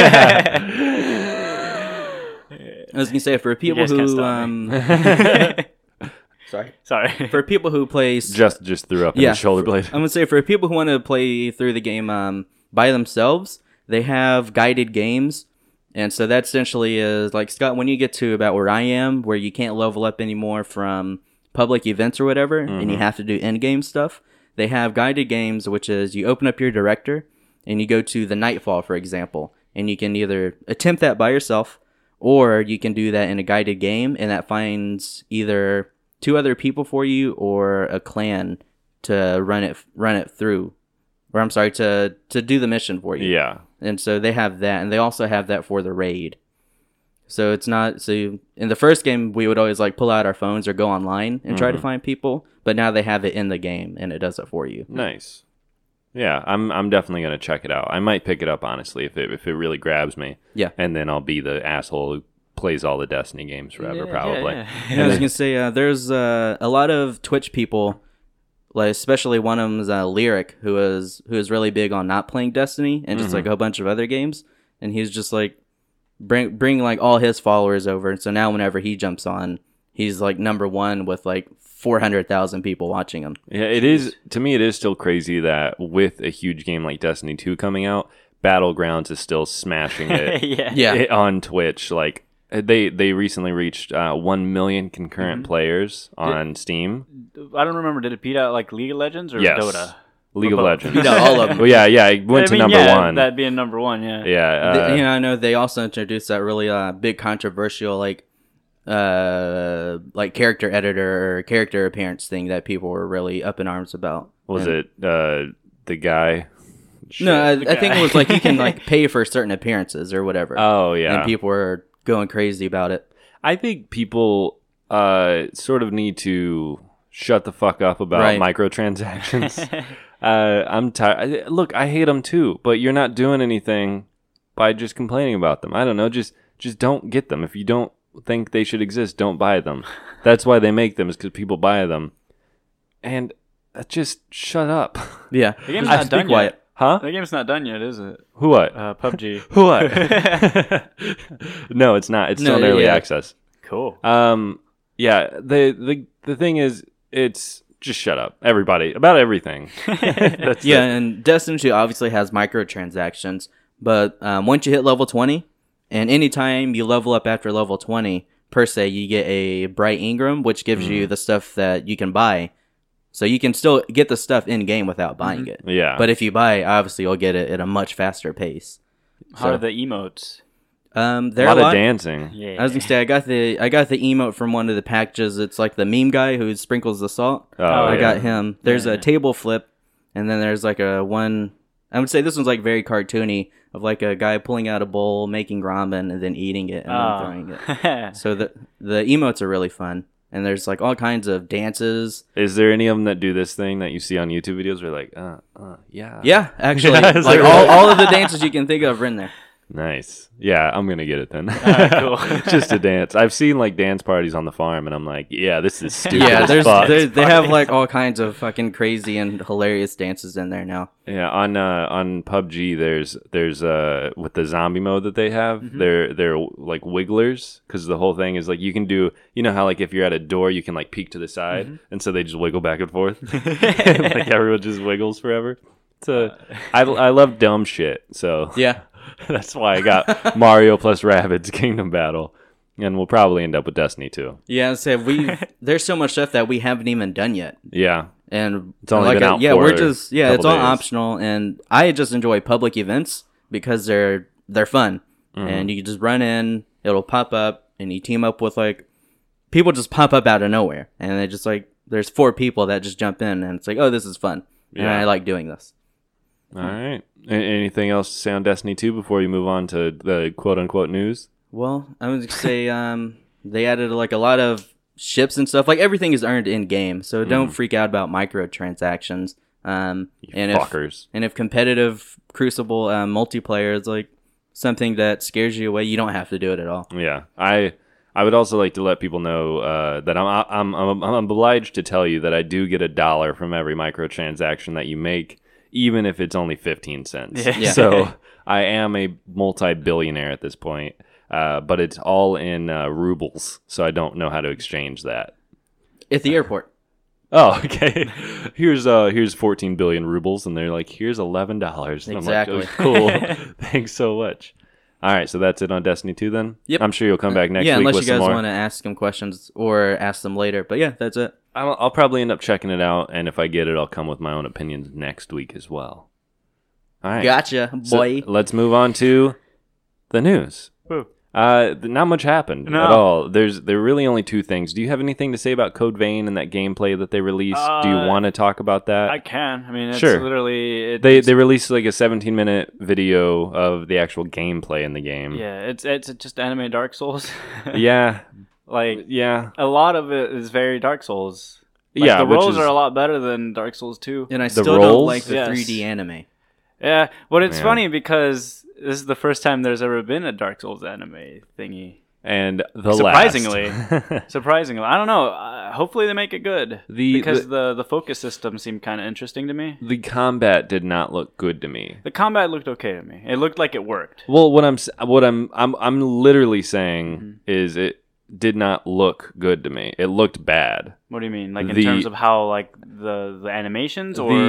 I was gonna say for people guys can't who stop Sorry. for people who play Just threw up in Yeah, the shoulder blade. I'm gonna say for people who want to play through the game by themselves, they have guided games, and so that essentially is like Scott. When you get to about where I am, where you can't level up anymore from public events or whatever, and you have to do end game stuff, they have guided games, which is you open up your director and you go to the Nightfall, for example, and you can either attempt that by yourself, or you can do that in a guided game, and that finds either 2 other people for you or a clan to run it through, or I'm sorry, to do the mission for you. Yeah. And so they have that, and they also have that for the raid. So it's not in the first game we would always like pull out our phones or go online and try to find people, but now they have it in the game and it does it for you. Nice. Yeah, I'm definitely gonna check it out. I might pick it up honestly if it really grabs me. Yeah. And then I'll be the asshole who plays all the Destiny games forever, probably. Yeah. And I was gonna say there's a lot of Twitch people, like especially one of them is Lyric, who is really big on not playing Destiny and just like a bunch of other games, and he's just like bring like all his followers over. So now whenever he jumps on, he's like number 1 with like 400,000 people watching him. Yeah, it is. To me, it is still crazy that with a huge game like Destiny 2 coming out, Battlegrounds is still smashing it Yeah. on Twitch. Like they recently reached 1 million concurrent players on Steam. I don't remember. Did it beat out like League of Legends or Yes. Dota? League of Legends. You know, all of them. Well, yeah, it went to number 1. That being number 1, yeah. Yeah, I know they also introduced that really big controversial like character editor or character appearance thing that people were really up in arms about. was it the guy? No, I think it was like you can like pay for certain appearances or whatever. Oh yeah, and people were going crazy about it. I think people sort of need to shut the fuck up about Right. microtransactions. I'm tired. Look, I hate them too, but you're not doing anything by just complaining about them. I don't know. Just don't get them. If you don't think they should exist, don't buy them. That's why they make them, is because people buy them. And just shut up. Yeah, The game's I not speak done quiet. yet. Huh? The game's not done yet, is it? Who what? PUBG. Who what? No, it's not. It's still in early access. Cool. Yeah, the thing is, it's just shut up, everybody, about everything. That's Yeah, it. and Destiny 2 obviously has microtransactions, but once you hit level 20, and anytime you level up after level 20, per se, you get a Bright Ingram, which gives you the stuff that you can buy. So you can still get the stuff in-game without buying it. Yeah. But if you buy, obviously you'll get it at a much faster pace. How are the emotes? They're a lot of dancing. Yeah. I was gonna say I got the emote from one of the packages. It's like the meme guy who sprinkles the salt. Oh, I yeah. got him. There's a table flip, and then there's like a one. I would say this one's like very cartoony, of like a guy pulling out a bowl, making ramen, and then eating it and then throwing it. So the emotes are really fun, and there's like all kinds of dances. Is there any of them that do this thing that you see on YouTube videos where like, yeah. Yeah, actually, Yeah, is like there all of the dances you can think of are in there. Nice. Yeah, I'm gonna get it then. Cool. Just to dance. I've seen like dance parties on the farm, and I'm like, yeah, this is stupid. Yeah, as fuck. they have like all kinds of fucking crazy and hilarious dances in there now. Yeah, on PUBG, there's with the zombie mode that they have, they're like wigglers, because the whole thing is like you can do, you know how like if you're at a door you can like peek to the side, and so they just wiggle back and forth, like everyone just wiggles forever. So I love dumb shit, so Yeah. that's why I got Mario plus Rabbids Kingdom Battle, and we'll probably end up with Destiny 2. Yeah, so there's so much stuff that we haven't even done yet. Yeah. And It's only been out yeah, for we're just a it's all couple days. optional, and I just enjoy public events because they're fun, and you can just run in, it'll pop up, and you team up with like people just pop up out of nowhere, and they just like there's 4 people that just jump in, and it's like, oh, this is fun, and Yeah. I like doing this. All right. Anything else to say on Destiny 2 before you move on to the quote-unquote news? Well, I would say they added like a lot of ships and stuff. Like everything is earned in game, so don't freak out about microtransactions. Fuckers. If competitive Crucible multiplayer is like something that scares you away, you don't have to do it at all. Yeah, I I would also like to let people know that I'm obliged to tell you that I do get $1 from every microtransaction that you make, even if it's only 15 cents. Yeah. So I am a multi-billionaire at this point, but it's all in rubles, so I don't know how to exchange that. At the airport. Oh, okay. Here's 14 billion rubles, and they're like, here's $11. And Exactly. I'm like, oh, cool. Thanks so much. All right, so that's it on Destiny 2 then? Yep. I'm sure you'll come back next week unless with you guys some more. want to ask them questions or ask them later. But yeah, that's it. I'll probably end up checking it out, and if I get it, I'll come with my own opinions next week as well. All right. Gotcha, boy. So let's move on to the news. Woo. Not much happened No. at all. There are really only two things. Do you have anything to say about Code Vein and that gameplay that they released? Do you want to talk about that? I can. I mean, it's Sure. literally... They released like a 17-minute video of the actual gameplay in the game. Yeah, it's just anime Dark Souls. Yeah. Like, Yeah. a lot of it is very Dark Souls. Like, Yeah, the which rolls is- are a lot better than Dark Souls 2. And I The still rolls? don't like the Yes. 3D anime. Yeah, but it's Yeah. funny because this is the first time there's ever been a Dark Souls anime thingy. And the Surprisingly. last. Surprisingly, I don't know. Hopefully they make it good because the the focus system seemed kind of interesting to me. the combat did not look good to me. The combat looked okay to me. It looked like it worked. Well, what I'm literally saying Mm-hmm. is it did not look good to me. It looked bad. What do you mean? Like in The- terms of how like the animations or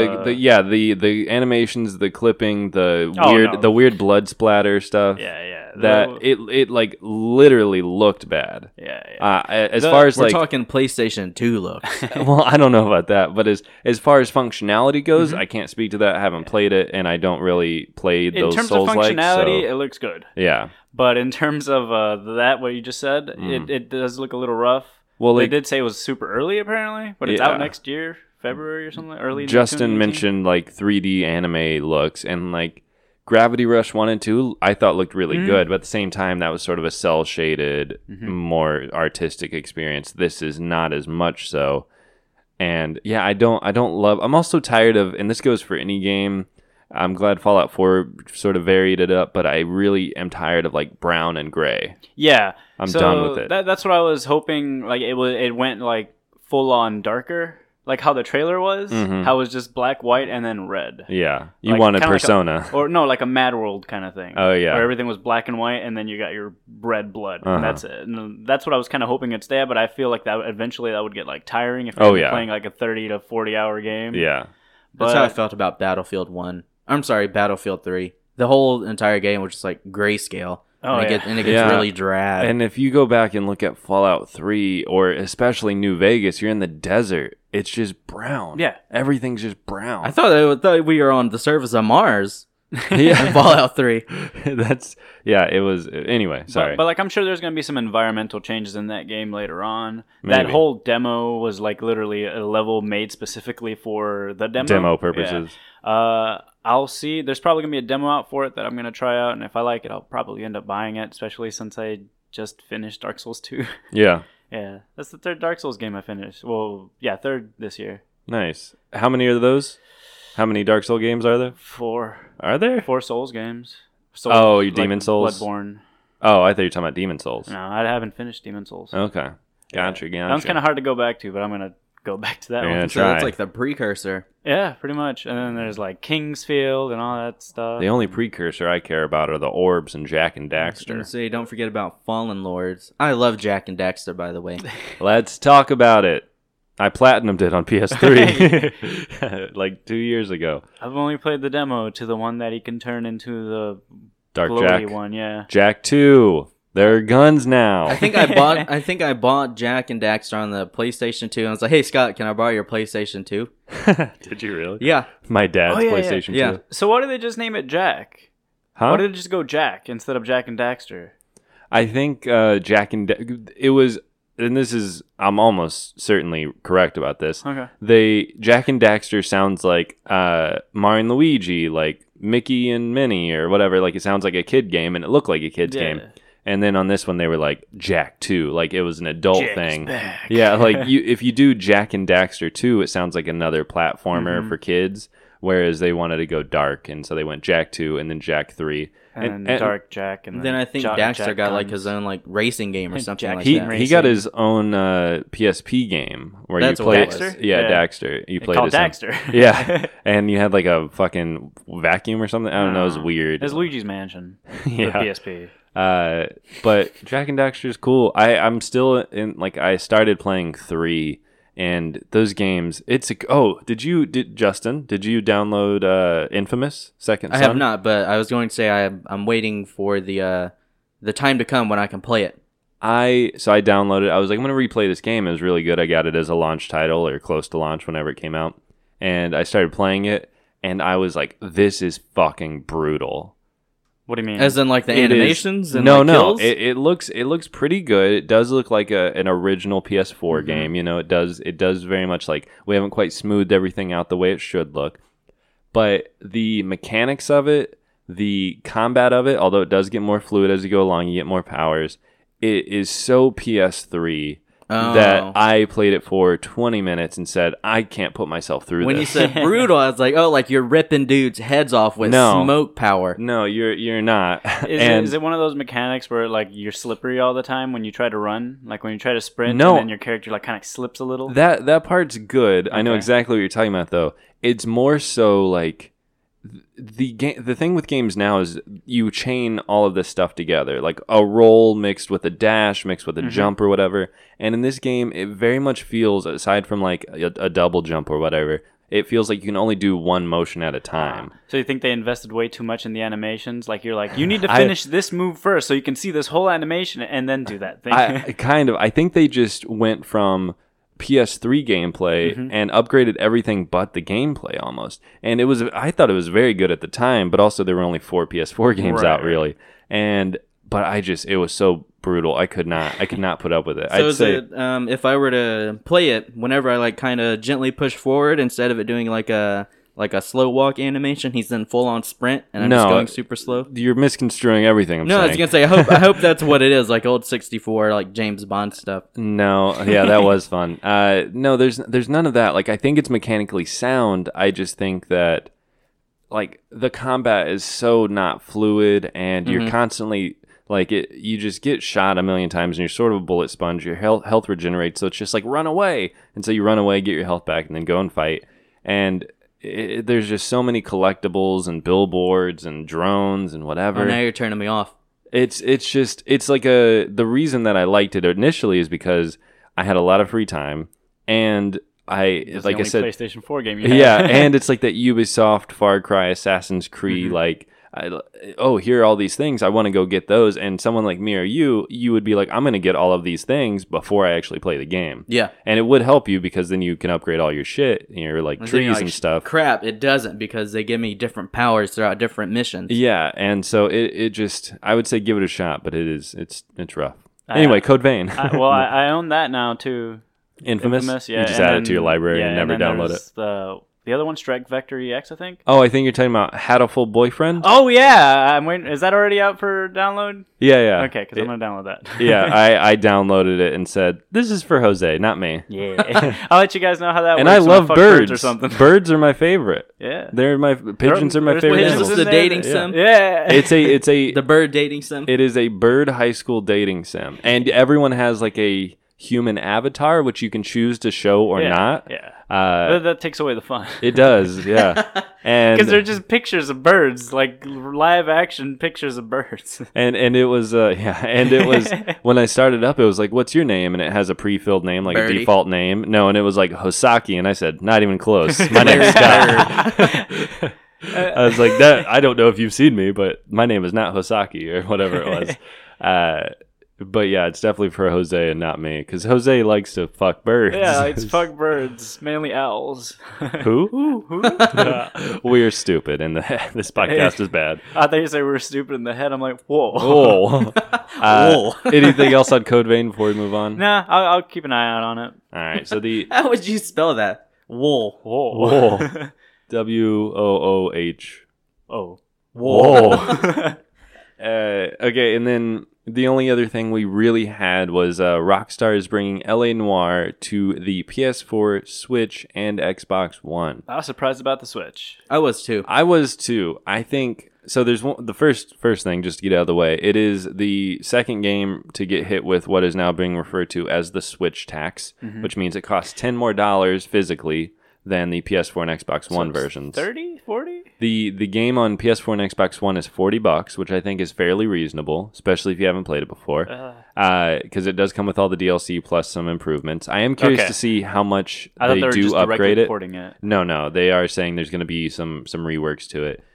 the animations, the clipping, Oh, no. the weird blood splatter stuff. yeah. That it like literally looked bad. Yeah. As far as We're like talking PlayStation 2 look. well, I don't know about that, but as far as functionality goes, Mm-hmm. I can't speak to that. I haven't played it, and I don't really play In those terms of Souls-like. functionality, So, it looks good. yeah. But in terms of what you just said, it does look a little rough. Well, They like, did say it was super early, apparently, but it's Yeah. out next year, February or something, early. Justin 2018. mentioned like 3D anime looks, and like Gravity Rush 1 and 2 I thought looked really good, but at the same time that was sort of a cell shaded, more artistic experience. This is not as much so. And yeah, I don't love. I'm also tired of, and this goes for any game. I'm glad Fallout 4 sort of varied it up, but I really am tired of like brown and gray. Yeah, I'm so done with it. That's what I was hoping. Like it went like full on darker, like how the trailer was. How it was just black, white, and then red. Yeah, you Like, wanted kinda Persona. Or no, like a Mad World kind of thing. Oh, yeah. where everything was black and white, and then you got your red blood, Uh-huh. and that's it. And that's what I was kind of hoping it'd stay at. But I feel like that eventually that would get like tiring if Oh, you're yeah. playing like a 30 to 40 hour game. Yeah. That's how I But felt about Battlefield 1. I'm sorry, Battlefield 3. The whole entire game was just like grayscale. Oh, and yeah. it gets Yeah. really drab. And if you go back and look at Fallout 3 or especially New Vegas, you're in the desert. It's just brown. Yeah. Everything's just brown. I thought we were on the surface of Mars in yeah. Fallout 3. It was. Anyway, sorry. But like I'm sure there's gonna be some environmental changes in that game later on. Maybe. That whole demo was like literally a level made specifically for the demo. purposes. Yeah. I'll see. There's probably gonna be a demo out for it that I'm gonna try out, and if I like it, I'll probably end up buying it. Especially since I just finished Dark Souls 2. Yeah. Yeah, that's the third Dark Souls game I finished. Well, yeah, third this year. Nice. How many are those? How many Dark Soul games are there? 4 Are there? Souls games. Oh, you Demon Souls? Bloodborne. Oh, I thought you were talking about Demon Souls. No, I haven't finished Demon Souls. Okay. Gotcha. That one's kind of hard to go back to, but I'm gonna go back to that You're one. gonna So try. that's like the precursor. Yeah, pretty much. And then there's like Kingsfield and all that stuff. The only precursor I care about are the orbs and Jack and And Daxter. say, don't forget about Fallen Lords. I love Jack and Daxter, by the way. Let's talk about it. I platinumed it on PS3 like 2 years ago. I've only played the demo to the one that he can turn into the Dark glowy Jack. one. Yeah. Jack 2. There are guns now. I think I bought Jack and Daxter on the PlayStation 2. And I was like, hey Scott, can I borrow your PlayStation 2? Did you really? Yeah. My dad's Oh, yeah, PlayStation 2. yeah. So why did they just name it Jack? Huh? Why did it just go Jack instead of Jack and Daxter? I think Jack and it was, and this is, I'm almost certainly correct about this. Okay. Jack and Daxter sounds like Mario and Luigi, like Mickey and Minnie or whatever. Like it sounds like a kid game, and it looked like a kid's game. And then on this one, they were like Jack 2, like it was an adult Jack's thing. back. Yeah, like if you do Jack and Daxter 2, it sounds like another platformer for kids. whereas they wanted to go dark, and so they went Jak 2 and then Jak 3. And Dark Jak, and then I think Daxter got like his own like racing game or something like that. He got his own PSP game where you played Daxter? Yeah, Daxter. You played called as Daxter. Yeah, and you had like a fucking vacuum or something. I don't know. It was weird. It was Luigi's Mansion. Yeah. For PSP. But Jak and Daxter is cool. I'm still in, like, I started playing 3, and those games, Justin, did you download Infamous Second Son? I have not, but I was going to say I'm waiting for the time to come when I can play it. I downloaded it. I was like, I'm going to replay this game. It was really good. I got it as a launch title or close to launch whenever it came out. And I started playing it, and I was like, this is fucking brutal. What do you mean? As in like the animations and no. kills? It looks pretty good. It does look like an original PS4 game. You know, it does very much like, we haven't quite smoothed everything out the way it should look. But the mechanics of it, the combat of it, although it does get more fluid as you go along, you get more powers. It is so PS3 that I played it for 20 minutes and said, I can't put myself through when this. You said brutal, I was like, oh, like you're ripping dudes' heads off with smoke power. No, you're not. Is it one of those mechanics where like you're slippery all the time when you try to run? Like when you try to sprint and then your character like kind of slips a little? That part's good. Okay. I know exactly what you're talking about though. It's more so like the thing with games now is you chain all of this stuff together, like a roll mixed with a dash mixed with a jump or whatever. And in this game, it very much feels, aside from like a double jump or whatever, it feels like you can only do one motion at a time. So you think they invested way too much in the animations? Like you're like, you need to finish this move first so you can see this whole animation and then do that thing. I think they just went from PS3 gameplay and upgraded everything but the gameplay almost. And I thought it was very good at the time, but also there were only 4 PS4 games out really. But it was so brutal. I could not put up with it. So if I were to play it, whenever I like kind of gently push forward instead of it doing like a slow walk animation, he's in full on sprint, and I'm just going super slow. You're misconstruing everything I'm saying. I was gonna say, I hope that's what it is, like old 64, like James Bond stuff. No, yeah, that was fun. No, there's none of that. Like, I think it's mechanically sound. I just think that like the combat is so not fluid, and you're constantly like you just get shot a million times, and you're sort of a bullet sponge. Your health regenerates, so it's just like run away, and so you run away, get your health back, and then go and fight. And there's just so many collectibles and billboards and drones and whatever. Oh, now you're turning me off. It's like the reason that I liked it initially is because I had a lot of free time, and That's like I said, PlayStation 4 game you had. Yeah, and it's like that Ubisoft, Far Cry, Assassin's Creed, like, here are all these things, I want to go get those. And someone like me or you would be like, I'm going to get all of these things before I actually play the game. Yeah. And it would help you because then you can upgrade all your shit, your like trees and stuff. Crap, it doesn't, because they give me different powers throughout different missions. Yeah, and so it just, I would say give it a shot, but it's rough. Anyway, Code Vein. I own that now too. Infamous? Yeah. You just add it to your library and never download it. The other one, Strike Vector EX, I think. Oh, I think you're talking about Hatoful Boyfriend? Oh, yeah. I'm waiting. Is that already out for download? Yeah. Okay, because I'm going to download that. Yeah, I downloaded it and said, this is for Jose, not me. Yeah. I'll let you guys know how that works. And I love birds. Or something. Birds are my favorite. Yeah. Pigeons are my favorite. Is this the dating sim? Yeah. It's a the bird dating sim? It is a bird high school dating sim. And everyone has like a human avatar, which you can choose to show or not. Yeah. That takes away the fun. It does, yeah. And because they're just pictures of birds, like live action pictures of birds. And it was and it was when I started up, it was like, what's your name? And it has a pre-filled name, like Birdie. a default name. No, and it was like Hosaki, and I said, not even close. My name's Scott. I was like, that. I don't know if you've seen me, but my name is not Hosaki or whatever it was. But yeah, it's definitely for Jose and not me, because Jose likes to fuck birds. Yeah, it's fuck birds, mainly owls. Who? We are stupid, and this podcast is bad. I thought you said we were stupid in the head. I'm like, whoa. Whoa. Anything else on Code Vein before we move on? Nah, I'll keep an eye out on it. All right, so How would you spell that? Wool. Whoa. WOOH. Oh. Whoa. Okay, and then The only other thing we really had was Rockstar is bringing LA Noire to the PS4, Switch, and Xbox One. I was surprised about the Switch. I was too. I think so. There's the first thing, just to get out of the way. It is the second game to get hit with what is now being referred to as the Switch tax, which means it costs $10 more physically than the PS4 and Xbox One versions. 30, 40? The game on PS4 and Xbox One is $40, which I think is fairly reasonable, especially if you haven't played it before. Because it does come with all the DLC plus some improvements. I am curious to see how much they do upgrade it. No, they are saying there's going to be some reworks to it.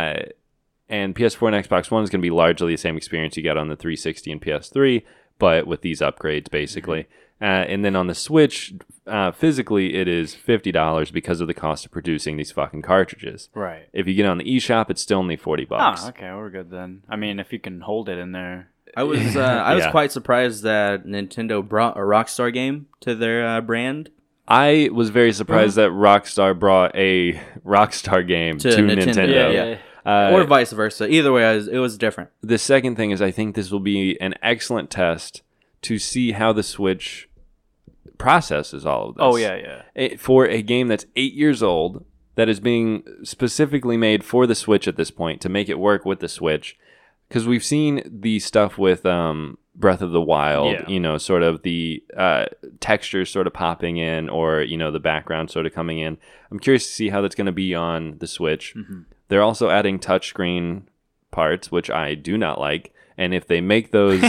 And PS4 and Xbox One is going to be largely the same experience you got on the 360 and PS3, but with these upgrades, basically. And then on the Switch, physically, it is $50 because of the cost of producing these fucking cartridges. Right. If you get on the eShop, it's still only $40. Oh, okay, we're good then. I mean, if you can hold it in there. I was quite surprised that Nintendo brought a Rockstar game to their brand. I was very surprised that Rockstar brought a Rockstar game to Nintendo. Yeah. Or vice versa. Either way, it was different. The second thing is I think this will be an excellent test to see how the Switch processes all of this. Oh, yeah. For a game that's 8 years old, that is being specifically made for the Switch at this point to make it work with the Switch. Because we've seen the stuff with Breath of the Wild, sort of the textures sort of popping in or, the background sort of coming in. I'm curious to see how that's going to be on the Switch. Mm-hmm. They're also adding touchscreen parts, which I do not like. And if they make those,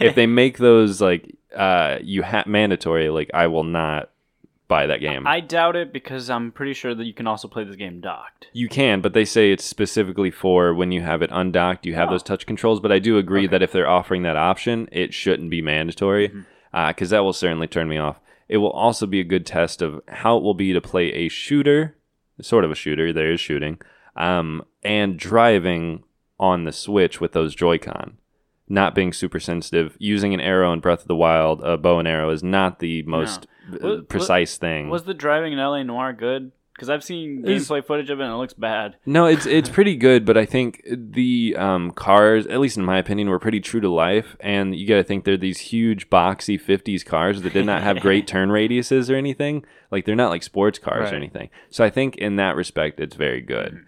like mandatory, like I will not buy that game. I doubt it because I'm pretty sure that you can also play this game docked. You can, but they say it's specifically for when you have it undocked, you have those touch controls. But I do agree that if they're offering that option, it shouldn't be mandatory because that will certainly turn me off. It will also be a good test of how it will be to play a shooter, sort of a shooter, there is shooting, and driving on the Switch with those Joy-Con. Not being super sensitive, using an arrow in Breath of the Wild, a bow and arrow is not the most precise thing. Was the driving in LA Noire good? Because I've seen gameplay footage of it and it looks bad. No, it's pretty good, but I think the cars, at least in my opinion, were pretty true to life. And you got to think they're these huge, boxy 50s cars that did not have great turn radiuses or anything. Like they're not like sports cars or anything. So I think in that respect, it's very good.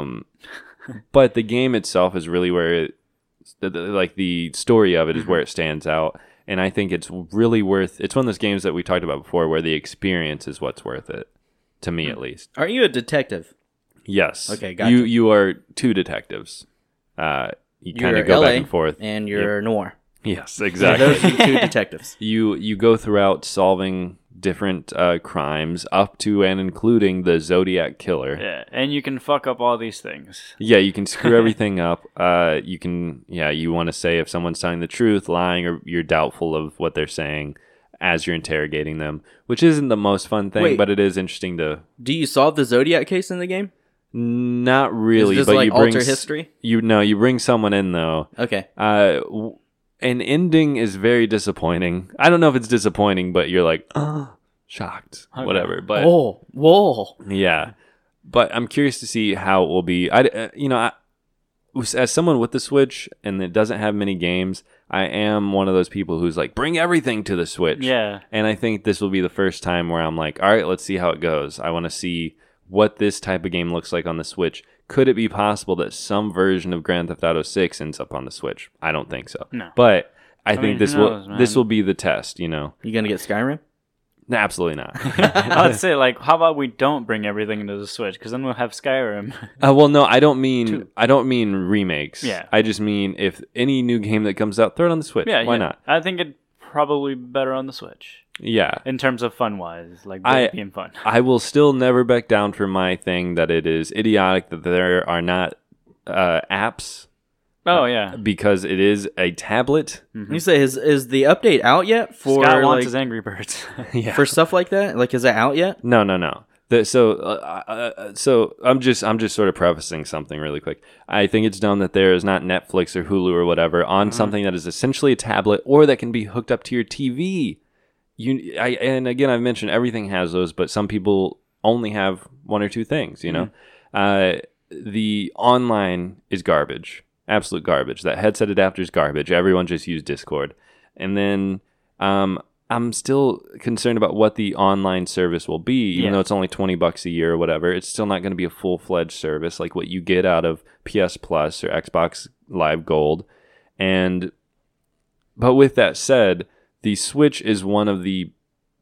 But the game itself is really where the story of it is where it stands out. And I think it's really it's one of those games that we talked about before where the experience is what's worth it, to me at least. Are you a detective? Yes. Okay, gotcha. You are two detectives. You kind of go back and forth. And you're Noir. Yes, exactly. Those are two detectives. You go throughout solving different crimes up to and including the Zodiac Killer. Yeah, and you can fuck up all these things. Yeah, you can screw everything up. You want to say if someone's telling the truth, lying, or you're doubtful of what they're saying as you're interrogating them, which isn't the most fun thing, but it is interesting to... Do you solve the Zodiac case in the game? Not really. Is this but like you bring alter history? You bring someone in, though. Okay. An ending is very disappointing. I don't know if it's disappointing, but you're like, shocked, whatever. But whoa, yeah. But I'm curious to see how it will be. As someone with the Switch and it doesn't have many games, I am one of those people who's like, bring everything to the Switch. Yeah. And I think this will be the first time where I'm like, all right, let's see how it goes. I want to see what this type of game looks like on the Switch. Could it be possible that some version of Grand Theft Auto 6 ends up on the Switch? I don't think so. No. But I think this will be the test, You gonna get Skyrim? No, absolutely not. I'd say, how about we don't bring everything into the Switch, because then we'll have Skyrim. Well, no, I don't mean remakes. Yeah. I just mean if any new game that comes out, throw it on the Switch. Yeah, Why not? I think it'd probably be better on the Switch. Yeah. In terms of fun-wise, being fun. I will still never back down from my thing that it is idiotic that there are not apps. Oh, yeah. Because it is a tablet. Mm-hmm. You say, is the update out yet for Scott wants his Angry Birds. Yeah. For stuff like that? Is that out yet? No. So I'm just sort of prefacing something really quick. I think it's dumb that there is not Netflix or Hulu or whatever on something that is essentially a tablet or that can be hooked up to your TV. And again, I've mentioned everything has those, but some people only have one or two things. The online is garbage. absolute garbage. That headset adapter is garbage. Everyone just use Discord. And then I'm still concerned about what the online service will be, even though it's only $20 a year or whatever. It's still not going to be a full-fledged service like what you get out of PS Plus or Xbox Live Gold. But with that said, the Switch is one of the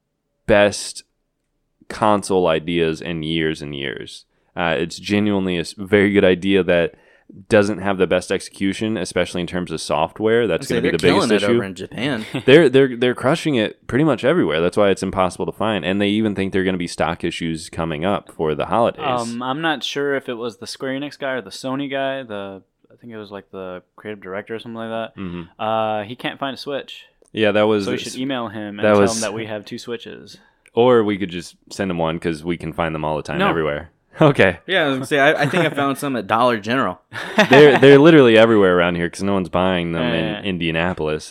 best console ideas in years and years. It's genuinely a very good idea that doesn't have the best execution, especially in terms of software. That's going to be the biggest issue. Over in Japan. They're crushing it pretty much everywhere. That's why it's impossible to find. And they even think there are going to be stock issues coming up for the holidays. I'm not sure if it was the Square Enix guy or the Sony guy. I think it was like the creative director or something like that. Mm-hmm. He can't find a Switch. Yeah, that was. So we should email him and tell him that we have 2 Switches. Or we could just send him one because we can find them all the time everywhere. Okay. Yeah, I was gonna say I think I found some at Dollar General. They're literally everywhere around here because no one's buying them in Indianapolis.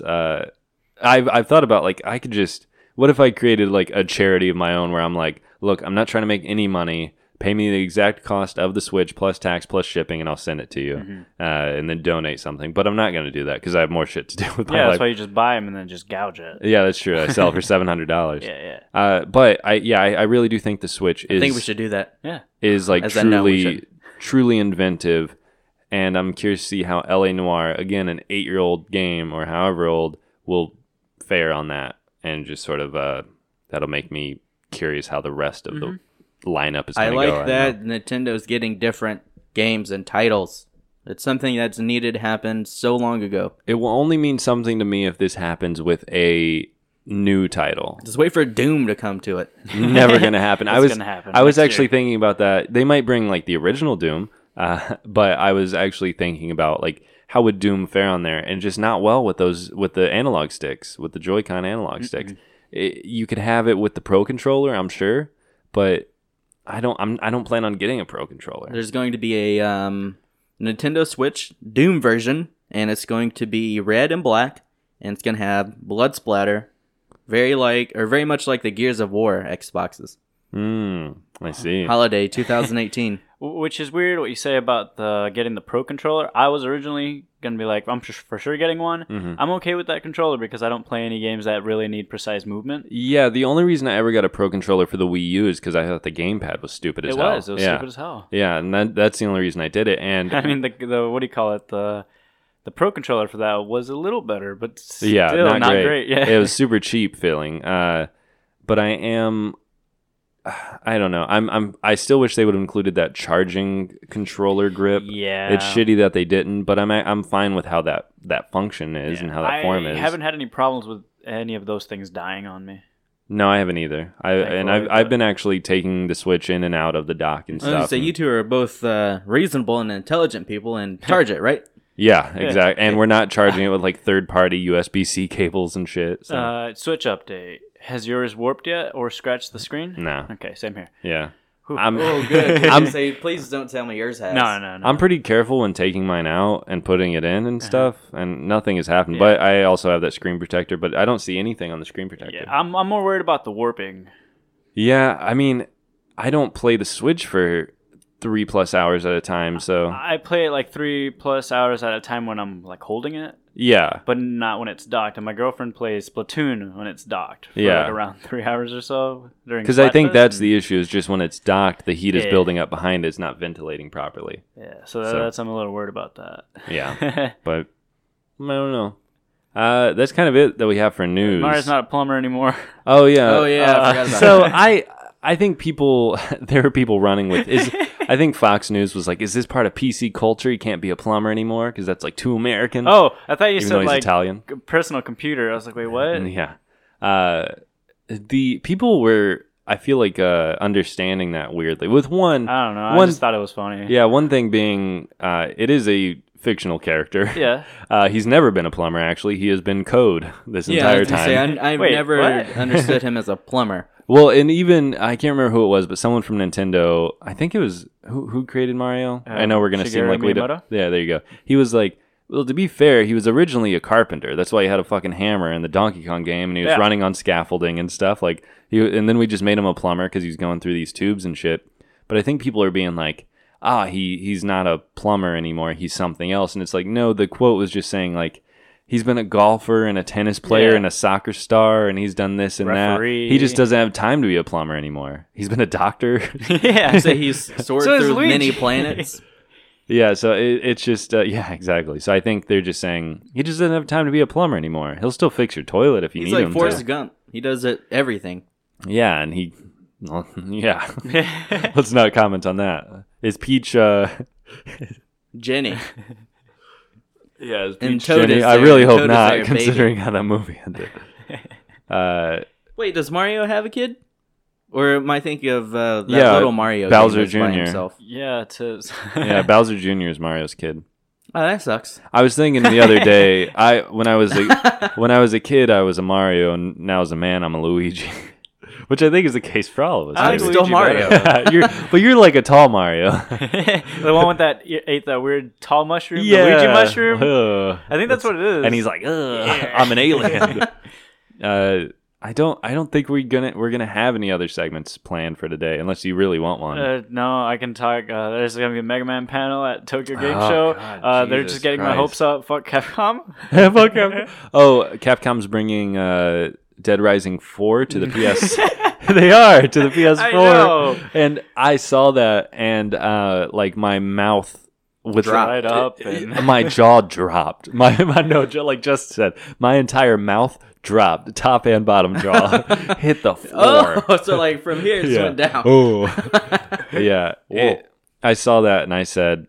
I've thought about like I could just what if I created like a charity of my own where I'm like, look, I'm not trying to make any money. Pay me the exact cost of the Switch plus tax plus shipping, and I'll send it to you, and then donate something. But I'm not going to do that because I have more shit to do with my life. That's why you just buy them and then just gouge it. Yeah, that's true. I sell for $700. Yeah. But I really do think the Switch is. I think we should do that. Yeah. Is like truly inventive, and I'm curious to see how LA Noire, again, an 8-year-old game or however old, will fare on that, and just sort of that'll make me curious how the rest of the lineup is going to go. I like that Nintendo's getting different games and titles. It's something that's needed to happen so long ago. It will only mean something to me if this happens with a new title. Just wait for Doom to come to it. Never going to happen. I was actually year. thinking about that. They might bring like the original Doom, but I was actually thinking about like how would Doom fare on there, and just not well with the analog sticks, with the Joy-Con analog sticks. You could have it with the Pro controller, I'm sure, but I don't plan on getting a Pro controller. There's going to be a Nintendo Switch Doom version, and it's going to be red and black, and it's going to have blood splatter, very much like the Gears of War Xboxes. I see. Holiday 2018. Which is weird what you say about getting the Pro controller. I was originally going to be like, I'm for sure getting one. I'm okay with that controller because I don't play any games that really need precise movement. Yeah, the only reason I ever got a Pro controller for the Wii U is because I thought the gamepad was stupid as hell. It was stupid as hell. Yeah, and that's the only reason I did it. And I mean, the what do you call it? The Pro controller for that was a little better, but still not great. Yeah, it was super cheap feeling. But I am. I don't know. I still wish they would have included that charging controller grip. Yeah, it's shitty that they didn't, but I'm fine with how that function is and how that form is. I haven't had any problems with any of those things dying on me. No, I haven't either. I've been actually taking the Switch in and out of the dock and stuff. So you two are both reasonable and intelligent people, and charge it, right? Yeah, exactly. And we're not charging it with like third-party USB-C cables and shit. So. Switch update. Has yours warped yet or scratched the screen? No. Okay, same here. Yeah. Good. Say, please don't tell me yours has. No. I'm pretty careful when taking mine out and putting it in and stuff, and nothing has happened. Yeah. But I also have that screen protector, but I don't see anything on the screen protector. Yeah, I'm more worried about the warping. Yeah, I mean, I don't play the Switch for 3+ hours at a time, so I play it like 3+ hours at a time when I'm like holding it. Yeah, but not when it's docked. And my girlfriend plays Splatoon when it's docked for like around 3 hours or so during. Because I think that's the issue is just when it's docked, the heat is building up behind it. It's not ventilating properly. Yeah, so that's I'm a little worried about that. Yeah, but I don't know. That's kind of it that we have for news. Mario's not a plumber anymore. Oh yeah, I forgot about so that. I think there are people running with I think Fox News was like, is this part of PC culture? You can't be a plumber anymore because that's like too American. Oh, I thought you said like Italian. Personal computer. I was like, wait, what? Yeah. The people were, I feel like, understanding that weirdly. With one, I don't know. I just thought it was funny. Yeah, one thing being, it is a fictional character. Yeah. He's never been a plumber, actually. He has been Code this entire time. I've never understood him as a plumber. Well, and even, I can't remember who it was, but someone from Nintendo, I think it was, who created Mario? I know we're going to seem like we don't. Yeah, there you go. He was like, well, to be fair, he was originally a carpenter. That's why he had a fucking hammer in the Donkey Kong game, and he was running on scaffolding and stuff. And then we just made him a plumber because he was going through these tubes and shit. But I think people are being like, he's not a plumber anymore. He's something else. And it's like, no, the quote was just saying like, he's been a golfer and a tennis player and a soccer star, and he's done this and referee. That. He just doesn't have time to be a plumber anymore. He's been a doctor. You say he's soared through many planets. Yeah, so it's just, exactly. So I think they're just saying, he just doesn't have time to be a plumber anymore. He'll still fix your toilet if you need him to. He's like Forrest Gump. He does everything. Yeah, and yeah. Let's not comment on that. Is Peach, Jenny. Yeah, is Peach Jenny? I really hope not, considering how that movie ended. Wait, does Mario have a kid? Or am I thinking of that little Mario Bowser Jr.? Himself? Yeah, it is. Yeah, Bowser Jr. is Mario's kid. Oh, that sucks. I was thinking the other day, when I was a kid, I was a Mario, and now as a man, I'm a Luigi, which I think is the case for all of us. I'm still Mario. But you're like a tall Mario. The one with that ate that weird tall mushroom, the Luigi mushroom. I think that's what it is. And he's like, I'm an alien. I don't think we're gonna have any other segments planned for today, unless you really want one. No, I can talk. There's gonna be a Mega Man panel at Tokyo Game Show. God, they're just getting my hopes up. Fuck Capcom. Fuck Capcom. Oh, Capcom's bringing Dead Rising 4 to the PS. They are to the PS4. I know. And I saw that, and like my mouth was dried up, and my jaw dropped. My jaw, like just said, my entire mouth dropped, top and bottom jaw hit the floor. Oh, so like from here it just went down. Oh, yeah. I saw that and I said,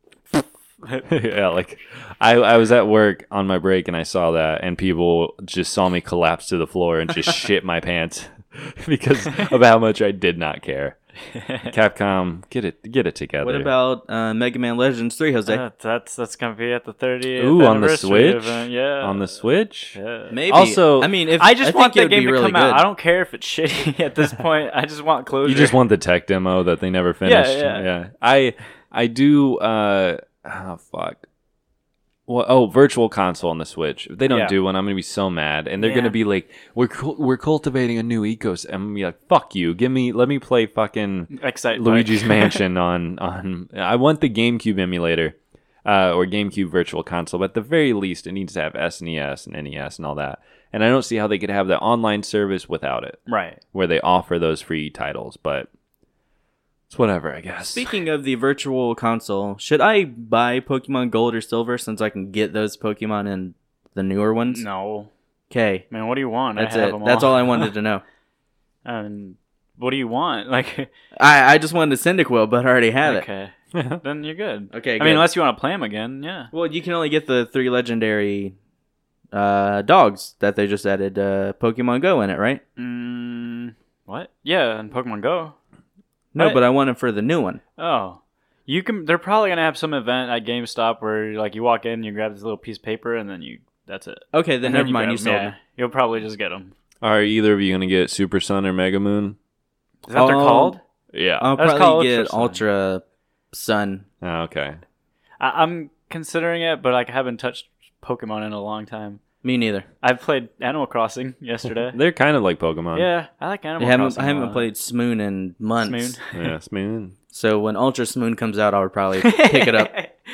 yeah, like I was at work on my break and I saw that, and people just saw me collapse to the floor and just shit my pants because of how much I did not care. Capcom, get it together. What about Mega Man Legends 3, Jose? That's gonna be at the 30th. Ooh, on the Switch. Event. Yeah, on the Switch. Yeah. Maybe. Also, I mean, I just want the game to really come out. I don't care if it's shitty at this point. I just want closure. You just want the tech demo that they never finished. Yeah. I do. Fuck. Well, Virtual Console on the Switch. If they don't do one, I'm gonna be so mad, and they're gonna be like, "We're cultivating a new ecosystem." I'm gonna be like, "Fuck you! Let me play fucking Luigi's Mansion on." I want the GameCube emulator, or GameCube Virtual Console, but at the very least, it needs to have SNES and NES and all that. And I don't see how they could have the online service without it, right? Where they offer those free titles, but. It's whatever, I guess. Speaking of the Virtual Console, should I buy Pokemon Gold or Silver since I can get those Pokemon in the newer ones? No. Okay. Man, what do you want? That's it. That's all I wanted to know. What do you want? Like, I just wanted a Cyndaquil, but I already have it. Okay. Then you're good. Okay, I mean, unless you want to play them again, yeah. Well, you can only get the 3 legendary dogs that they just added Pokemon Go in it, right? What? Yeah, in Pokemon Go. No, but I want it for the new one. Oh. You can. They're probably going to have some event at GameStop where like you walk in, you grab this little piece of paper, and then that's it. Okay, then never mind. You sold me. You'll probably just get them. Are either of you going to get Super Sun or Mega Moon? Is that what they're called? Yeah. I'll probably get Ultra Sun. Oh, okay. I'm considering it, but I haven't touched Pokemon in a long time. Me neither. I've played Animal Crossing yesterday. They're kind of like Pokemon. Yeah, I like Animal Crossing. I haven't played Smoon in months. Smoon? Yeah, Smoon. So when Ultra Smoon comes out, I'll probably pick it up.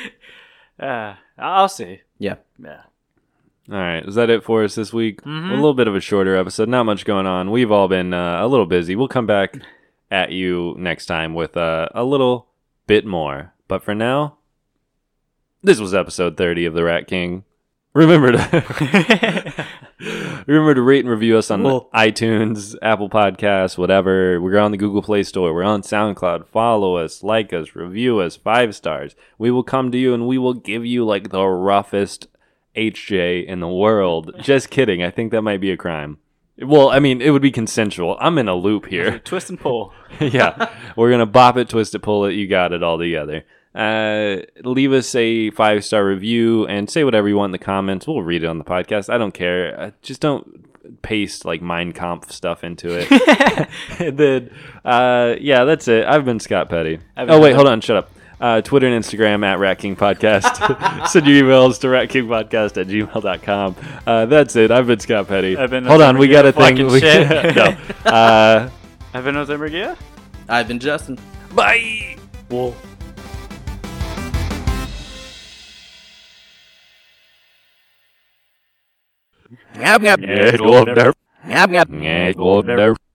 I'll see. Yeah. All right. Is that it for us this week? Mm-hmm. A little bit of a shorter episode. Not much going on. We've all been a little busy. We'll come back at you next time with a little bit more. But for now, this was episode 30 of The Rat King. Remember to rate and review us on iTunes, Apple Podcasts, whatever. We're on the Google Play Store. We're on SoundCloud. Follow us, like us, review us, 5 stars. We will come to you and we will give you like the roughest HJ in the world. Just kidding. I think that might be a crime. Well, I mean, it would be consensual. I'm in a loop here. Twist and pull. Yeah. We're going to bop it, twist it, pull it. You got it all together. Leave us a 5-star review and say whatever you want in the comments. We'll read it on the podcast. I don't care. Just don't paste like Mein Kampf stuff into it. And then, yeah, that's it. I've been Scott Petty. Wait, hold on. Shut up. Twitter and Instagram at Rat King Podcast. Send your emails to ratkingpodcast@gmail.com. That's it. I've been Scott Petty. Hold on. We got a thing. No. I've been Jose Murguia. I've been Justin. Bye. Whoa. Yep, yep. Yeah, go up there. Yep, yep. Yeah, go up there.